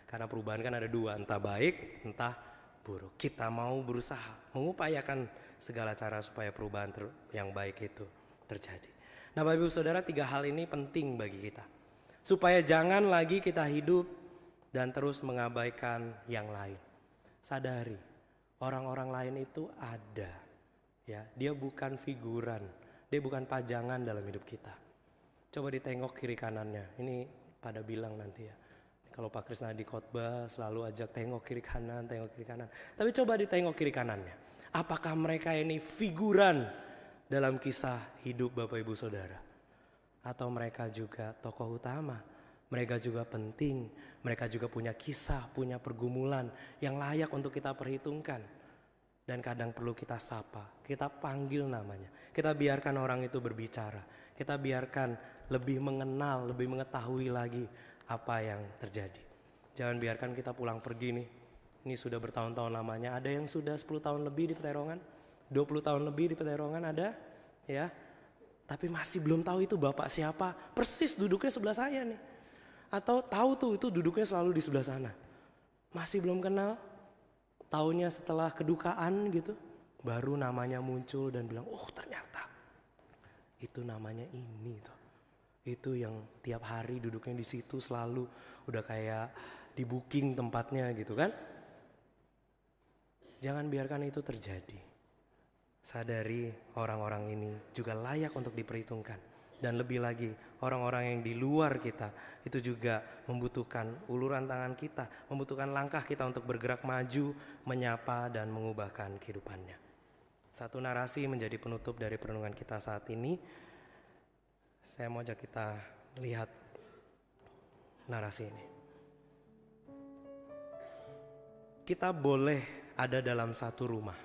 S6: Karena perubahan kan ada dua, entah baik, entah buruk. Kita mau berusaha, mengupayakan segala cara supaya perubahan ter- yang baik itu terjadi. Nah Bapak Ibu Saudara, tiga hal ini penting bagi kita. Supaya jangan lagi kita hidup dan terus mengabaikan yang lain. Sadari, orang-orang lain itu ada. Ya, dia bukan figuran, dia bukan pajangan dalam hidup kita. Coba ditengok kiri kanannya. Ini pada bilang nanti ya. Kalau Pak Krisna di khotbah selalu ajak tengok kiri kanan, tengok kiri kanan. Tapi coba ditengok kiri kanannya. Apakah mereka ini figuran dalam kisah hidup Bapak Ibu Saudara? Atau mereka juga tokoh utama? Mereka juga penting. Mereka juga punya kisah, punya pergumulan yang layak untuk kita perhitungkan. Dan kadang perlu kita sapa, kita panggil namanya. Kita biarkan orang itu berbicara. Kita biarkan lebih mengenal, lebih mengetahui lagi apa yang terjadi. Jangan biarkan kita pulang pergi nih. Ini sudah bertahun-tahun lamanya. Ada yang sudah sepuluh tahun lebih di Peterongan, dua puluh tahun lebih di Peterongan ada, ya. Tapi masih belum tahu itu Bapak siapa. Persis duduknya sebelah saya nih. Atau tahu tuh itu duduknya selalu di sebelah sana. Masih belum kenal. Taunya setelah kedukaan gitu, baru namanya muncul dan bilang, "Oh, ternyata itu namanya ini tuh." Itu yang tiap hari duduknya di situ selalu udah kayak di booking tempatnya gitu kan. Jangan biarkan itu terjadi. Sadari orang-orang ini juga layak untuk diperhitungkan. Dan lebih lagi orang-orang yang di luar kita itu juga membutuhkan uluran tangan kita. Membutuhkan langkah kita untuk bergerak maju, menyapa dan mengubahkan kehidupannya. Satu narasi menjadi penutup dari perenungan kita saat ini. Saya mau ajak kita lihat narasi ini. Kita boleh ada dalam satu rumah,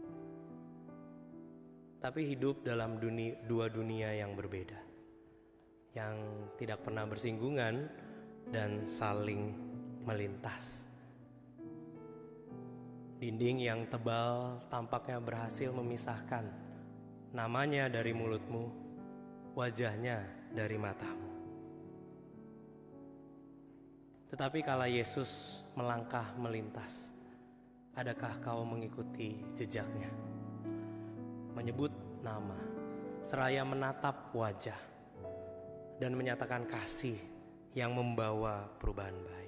S6: tapi hidup dalam dunia, dua dunia yang berbeda, yang tidak pernah bersinggungan dan saling melintas. Dinding yang tebal tampaknya berhasil memisahkan namanya dari mulutmu, wajahnya dari matamu. Tetapi kala Yesus melangkah melintas, adakah kau mengikuti jejaknya? Menyebut nama, seraya menatap wajah, dan menyatakan kasih yang membawa perubahan baik.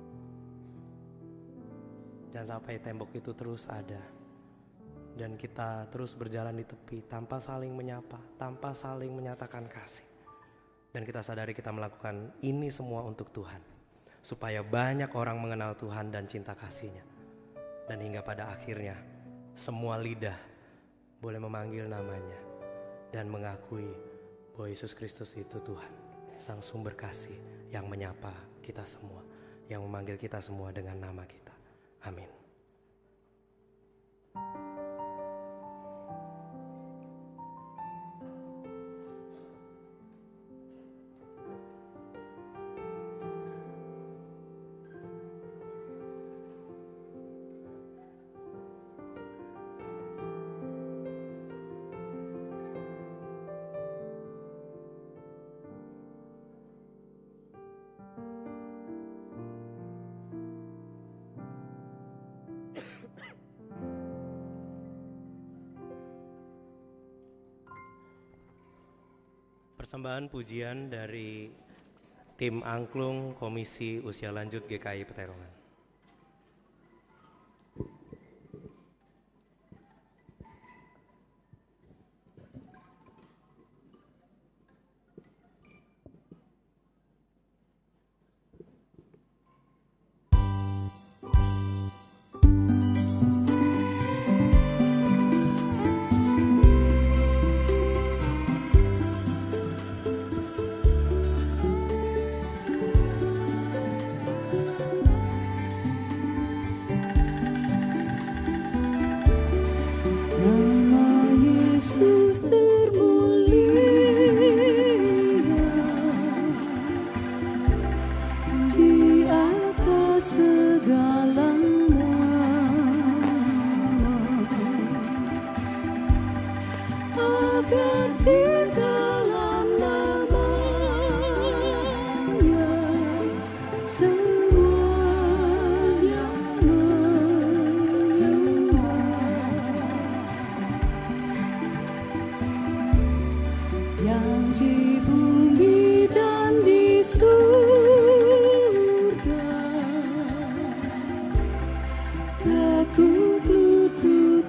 S6: Dan sampai tembok itu terus ada, dan kita terus berjalan di tepi tanpa saling menyapa, tanpa saling menyatakan kasih. Dan kita sadari kita melakukan ini semua untuk Tuhan, supaya banyak orang mengenal Tuhan dan cinta kasih-Nya. Dan hingga pada akhirnya semua lidah boleh memanggil namanya dan mengakui bahwa Yesus Kristus itu Tuhan, Sang Sumber Kasih yang menyapa kita semua, yang memanggil kita semua dengan nama kita. Amin. Persembahan pujian dari tim angklung Komisi Usia Lanjut G K I Peterongan.
S3: yang di bumi dan di surga. Tekuk lutut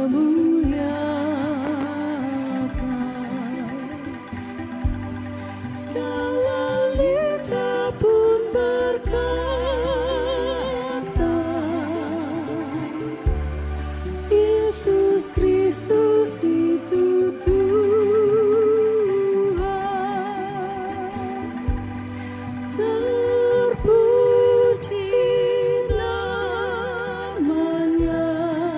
S3: memuliakan, segala lidah pun berkata, Yesus Kristus itu Tuhan. Terpuji namanya,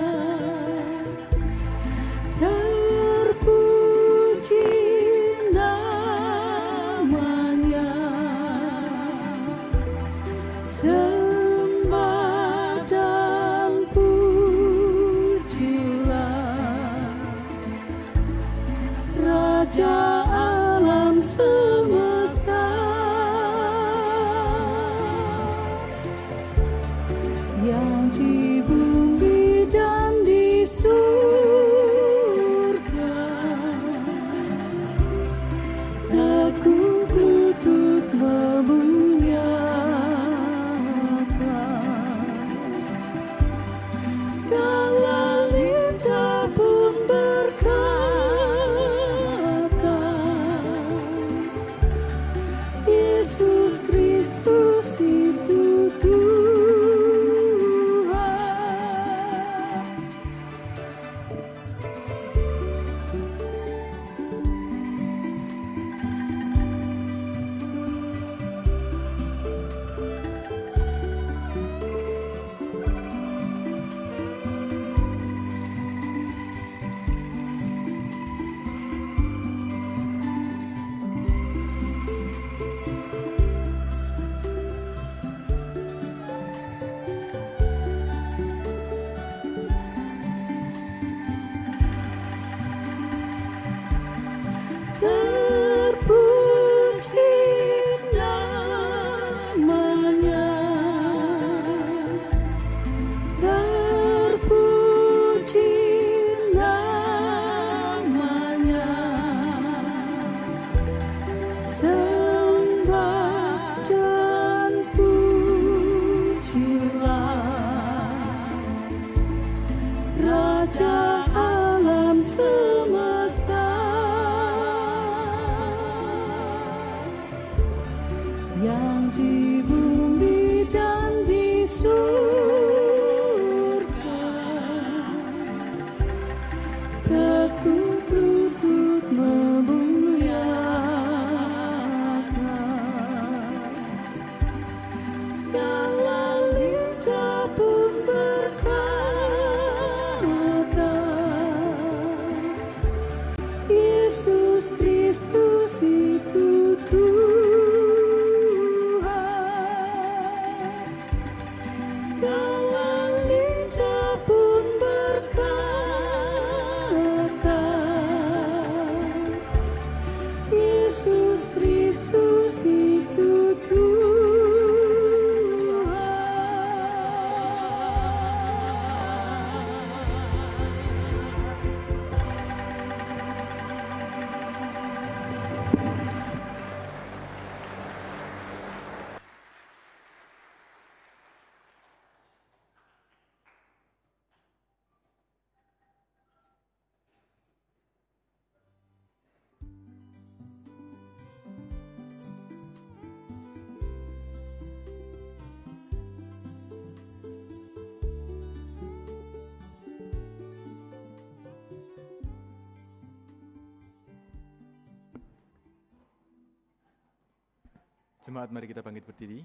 S3: terpuji namanya. Sembah dan pujilah Raja alam semesta, yang di bumi dan di surga. Tekuk lutut memuliakan, segala lidah pun berkata, Yesus Kristus itu Tuhan. Terpuji namanya, terpuji namanya. Sembah dan pujilah Raja alam semesta, yang di bumi dan di surga. Tekuk lutut memuliakan, segala lidah pun berkata, Yesus Kristus itu Tuhan. Segala lidah pun berkata, Yesus Kristus itu Tuhan.
S8: Jemaat, mari kita bangkit berdiri.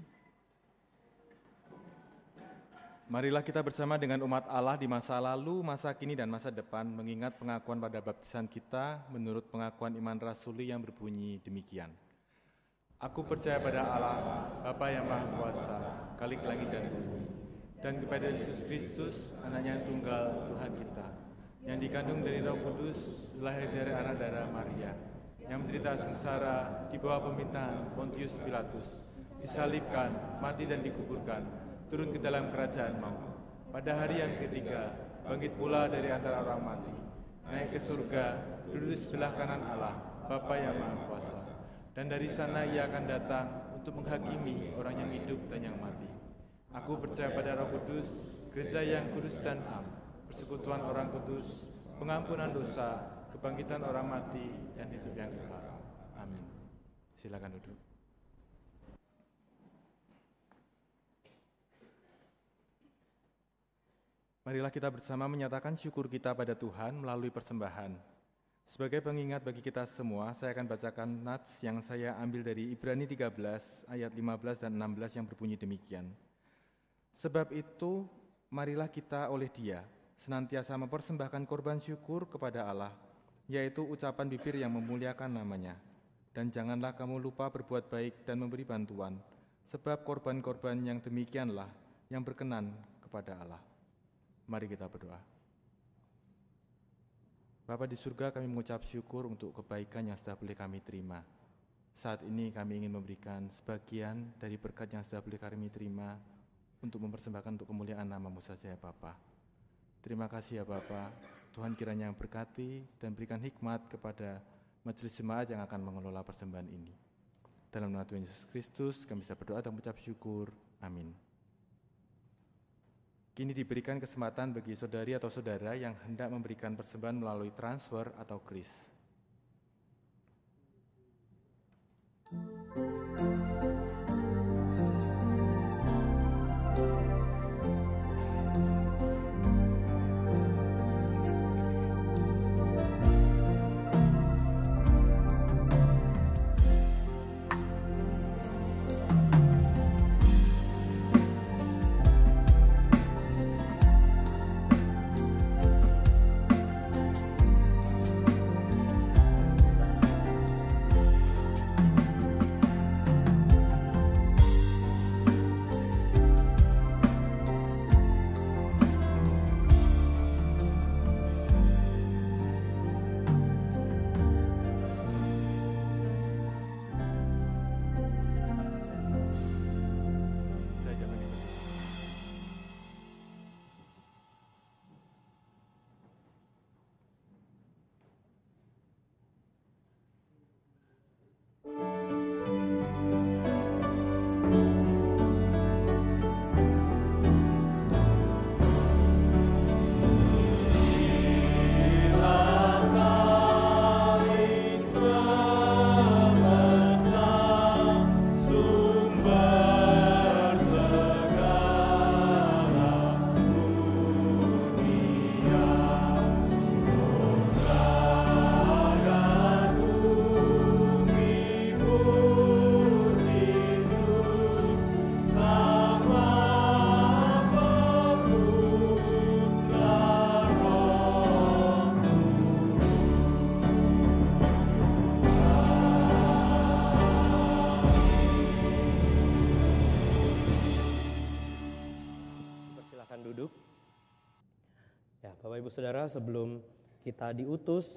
S8: Marilah kita bersama dengan umat Allah di masa lalu, masa kini, dan masa depan mengingat pengakuan pada baptisan kita menurut pengakuan iman rasuli yang berbunyi demikian. Aku percaya pada Allah, Bapa yang Maha Kuasa, Khalik langit dan bumi, dan kepada Yesus Kristus, Anaknya yang tunggal Tuhan kita, yang dikandung dari Roh Kudus, lahir dari anak darah Maria, yang menderita sengsara di bawah pemerintahan Pontius Pilatus, disalibkan, mati dan dikuburkan, turun ke dalam kerajaan maut. Pada hari yang ketiga, bangkit pula dari antara orang mati, naik ke surga, duduk di sebelah kanan Allah, Bapa yang Maha Kuasa. Dan dari sana ia akan datang untuk menghakimi orang yang hidup dan yang mati. Aku percaya pada Roh Kudus, gereja yang kudus dan am, persekutuan orang kudus, pengampunan dosa, kebangkitan orang mati, dan hidup yang kekal. Amin. Silakan duduk. Marilah kita bersama menyatakan syukur kita pada Tuhan melalui persembahan. Sebagai pengingat bagi kita semua, saya akan bacakan nats yang saya ambil dari Ibrani tiga belas ayat lima belas dan enam belas yang berbunyi demikian. Sebab itu, marilah kita oleh Dia senantiasa mempersembahkan korban syukur kepada Allah, yaitu ucapan bibir yang memuliakan namanya. Dan janganlah kamu lupa berbuat baik dan memberi bantuan, sebab korban-korban yang demikianlah yang berkenan kepada Allah. Mari kita berdoa. Bapa di surga, kami mengucap syukur untuk kebaikan yang sudah boleh kami terima. Saat ini kami ingin memberikan sebagian dari berkat yang sudah boleh kami terima untuk mempersembahkan untuk kemuliaan nama-Mu saja ya Bapa. Terima kasih ya Bapa, Tuhan kiranya berkati dan berikan hikmat kepada majelis jemaat yang akan mengelola persembahan ini. Dalam nama Tuhan Yesus Kristus kami bisa berdoa dan mengucap syukur. Amin. Kini diberikan kesempatan bagi saudari atau saudara yang hendak memberikan persembahan melalui transfer atau kris.
S6: Bapak Ibu Saudara, sebelum kita diutus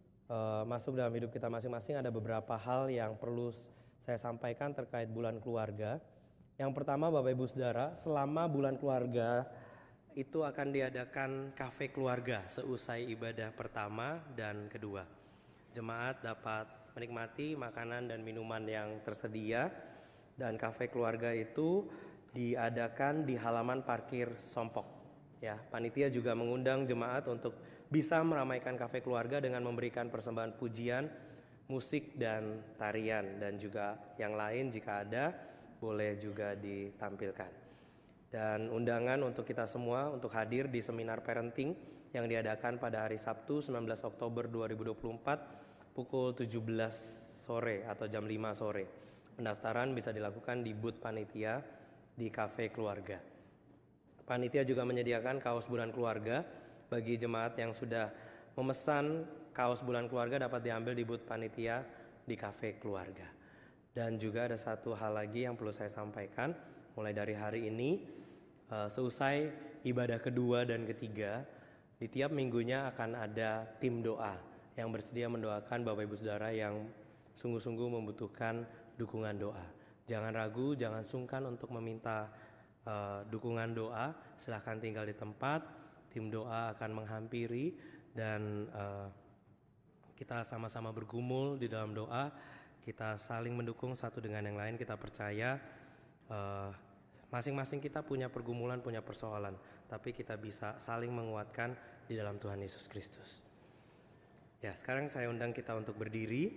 S6: uh, masuk dalam hidup kita masing-masing, ada beberapa hal yang perlu saya sampaikan terkait bulan keluarga. Yang pertama, Bapak Ibu Saudara, selama bulan keluarga itu akan diadakan kafe keluarga seusai ibadah pertama dan kedua. Jemaat dapat menikmati makanan dan minuman yang tersedia, dan kafe keluarga itu diadakan di halaman parkir Sompok. Ya, panitia juga mengundang jemaat untuk bisa meramaikan kafe keluarga dengan memberikan persembahan pujian, musik dan tarian, dan juga yang lain jika ada boleh juga ditampilkan. Dan undangan untuk kita semua untuk hadir di seminar parenting yang diadakan pada hari Sabtu sembilan belas Oktober dua ribu dua puluh empat pukul tujuh belas sore atau jam lima sore. Pendaftaran bisa dilakukan di booth panitia di kafe keluarga. Panitia juga menyediakan kaos bulan keluarga bagi jemaat yang sudah memesan kaos bulan keluarga dapat diambil di booth panitia di kafe keluarga. Dan juga ada satu hal lagi yang perlu saya sampaikan, mulai dari hari ini uh, seusai ibadah kedua dan ketiga, di tiap minggunya akan ada tim doa yang bersedia mendoakan Bapak Ibu Saudara yang sungguh-sungguh membutuhkan dukungan doa. Jangan ragu, jangan sungkan untuk meminta Uh, dukungan doa. Silahkan tinggal di tempat, tim doa akan menghampiri dan uh, kita sama-sama bergumul di dalam doa, kita saling mendukung satu dengan yang lain. Kita percaya uh, masing-masing kita punya pergumulan, punya persoalan, tapi kita bisa saling menguatkan di dalam Tuhan Yesus Kristus. Ya, sekarang saya undang kita untuk berdiri.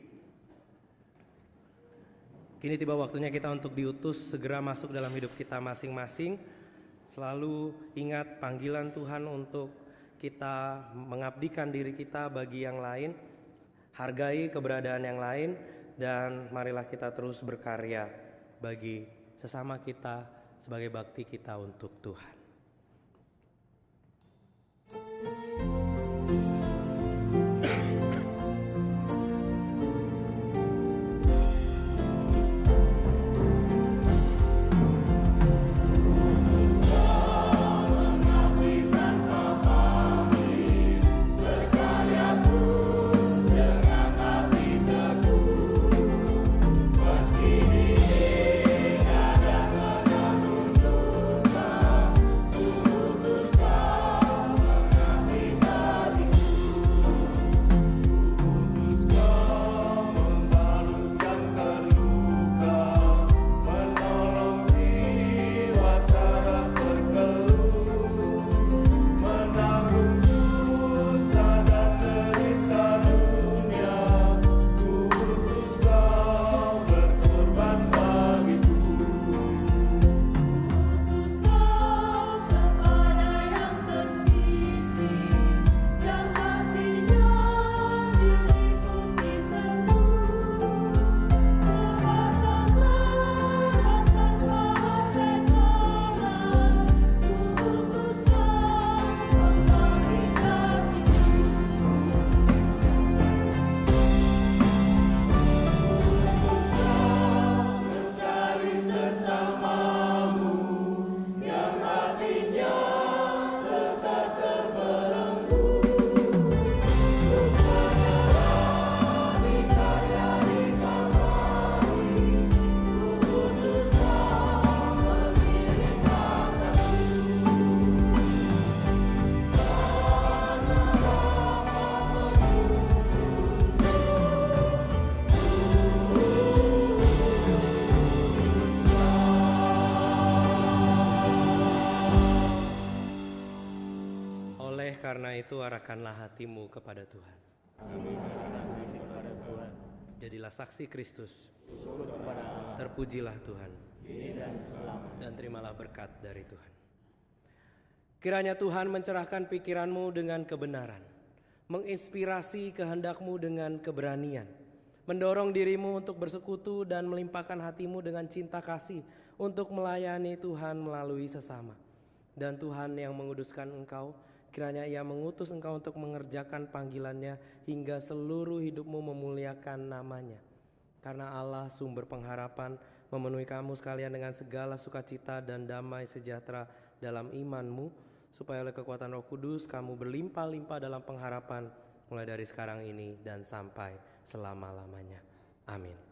S6: Kini tiba waktunya kita untuk diutus segera masuk dalam hidup kita masing-masing. Selalu ingat panggilan Tuhan untuk kita mengabdikan diri kita bagi yang lain, hargai keberadaan yang lain, dan marilah kita terus berkarya bagi sesama kita sebagai bakti kita untuk Tuhan. Karena itu arahkanlah hatimu kepada Tuhan.
S9: Amin. Kepada Tuhan.
S6: Jadilah saksi Kristus.
S9: Syukur kepada Allah.
S6: Terpujilah Tuhan.
S9: Kini dan selamanya.
S6: Dan terimalah berkat dari Tuhan. Kiranya Tuhan mencerahkan pikiranmu dengan kebenaran, menginspirasi kehendakmu dengan keberanian, mendorong dirimu untuk bersekutu dan melimpahkan hatimu dengan cinta kasih untuk melayani Tuhan melalui sesama. Dan Tuhan yang menguduskan engkau, kiranya Ia mengutus engkau untuk mengerjakan panggilannya hingga seluruh hidupmu memuliakan namanya. Karena Allah sumber pengharapan memenuhi kamu sekalian dengan segala sukacita dan damai sejahtera dalam imanmu, supaya oleh kekuatan Roh Kudus kamu berlimpah-limpah dalam pengharapan mulai dari sekarang ini dan sampai selama-lamanya. Amin.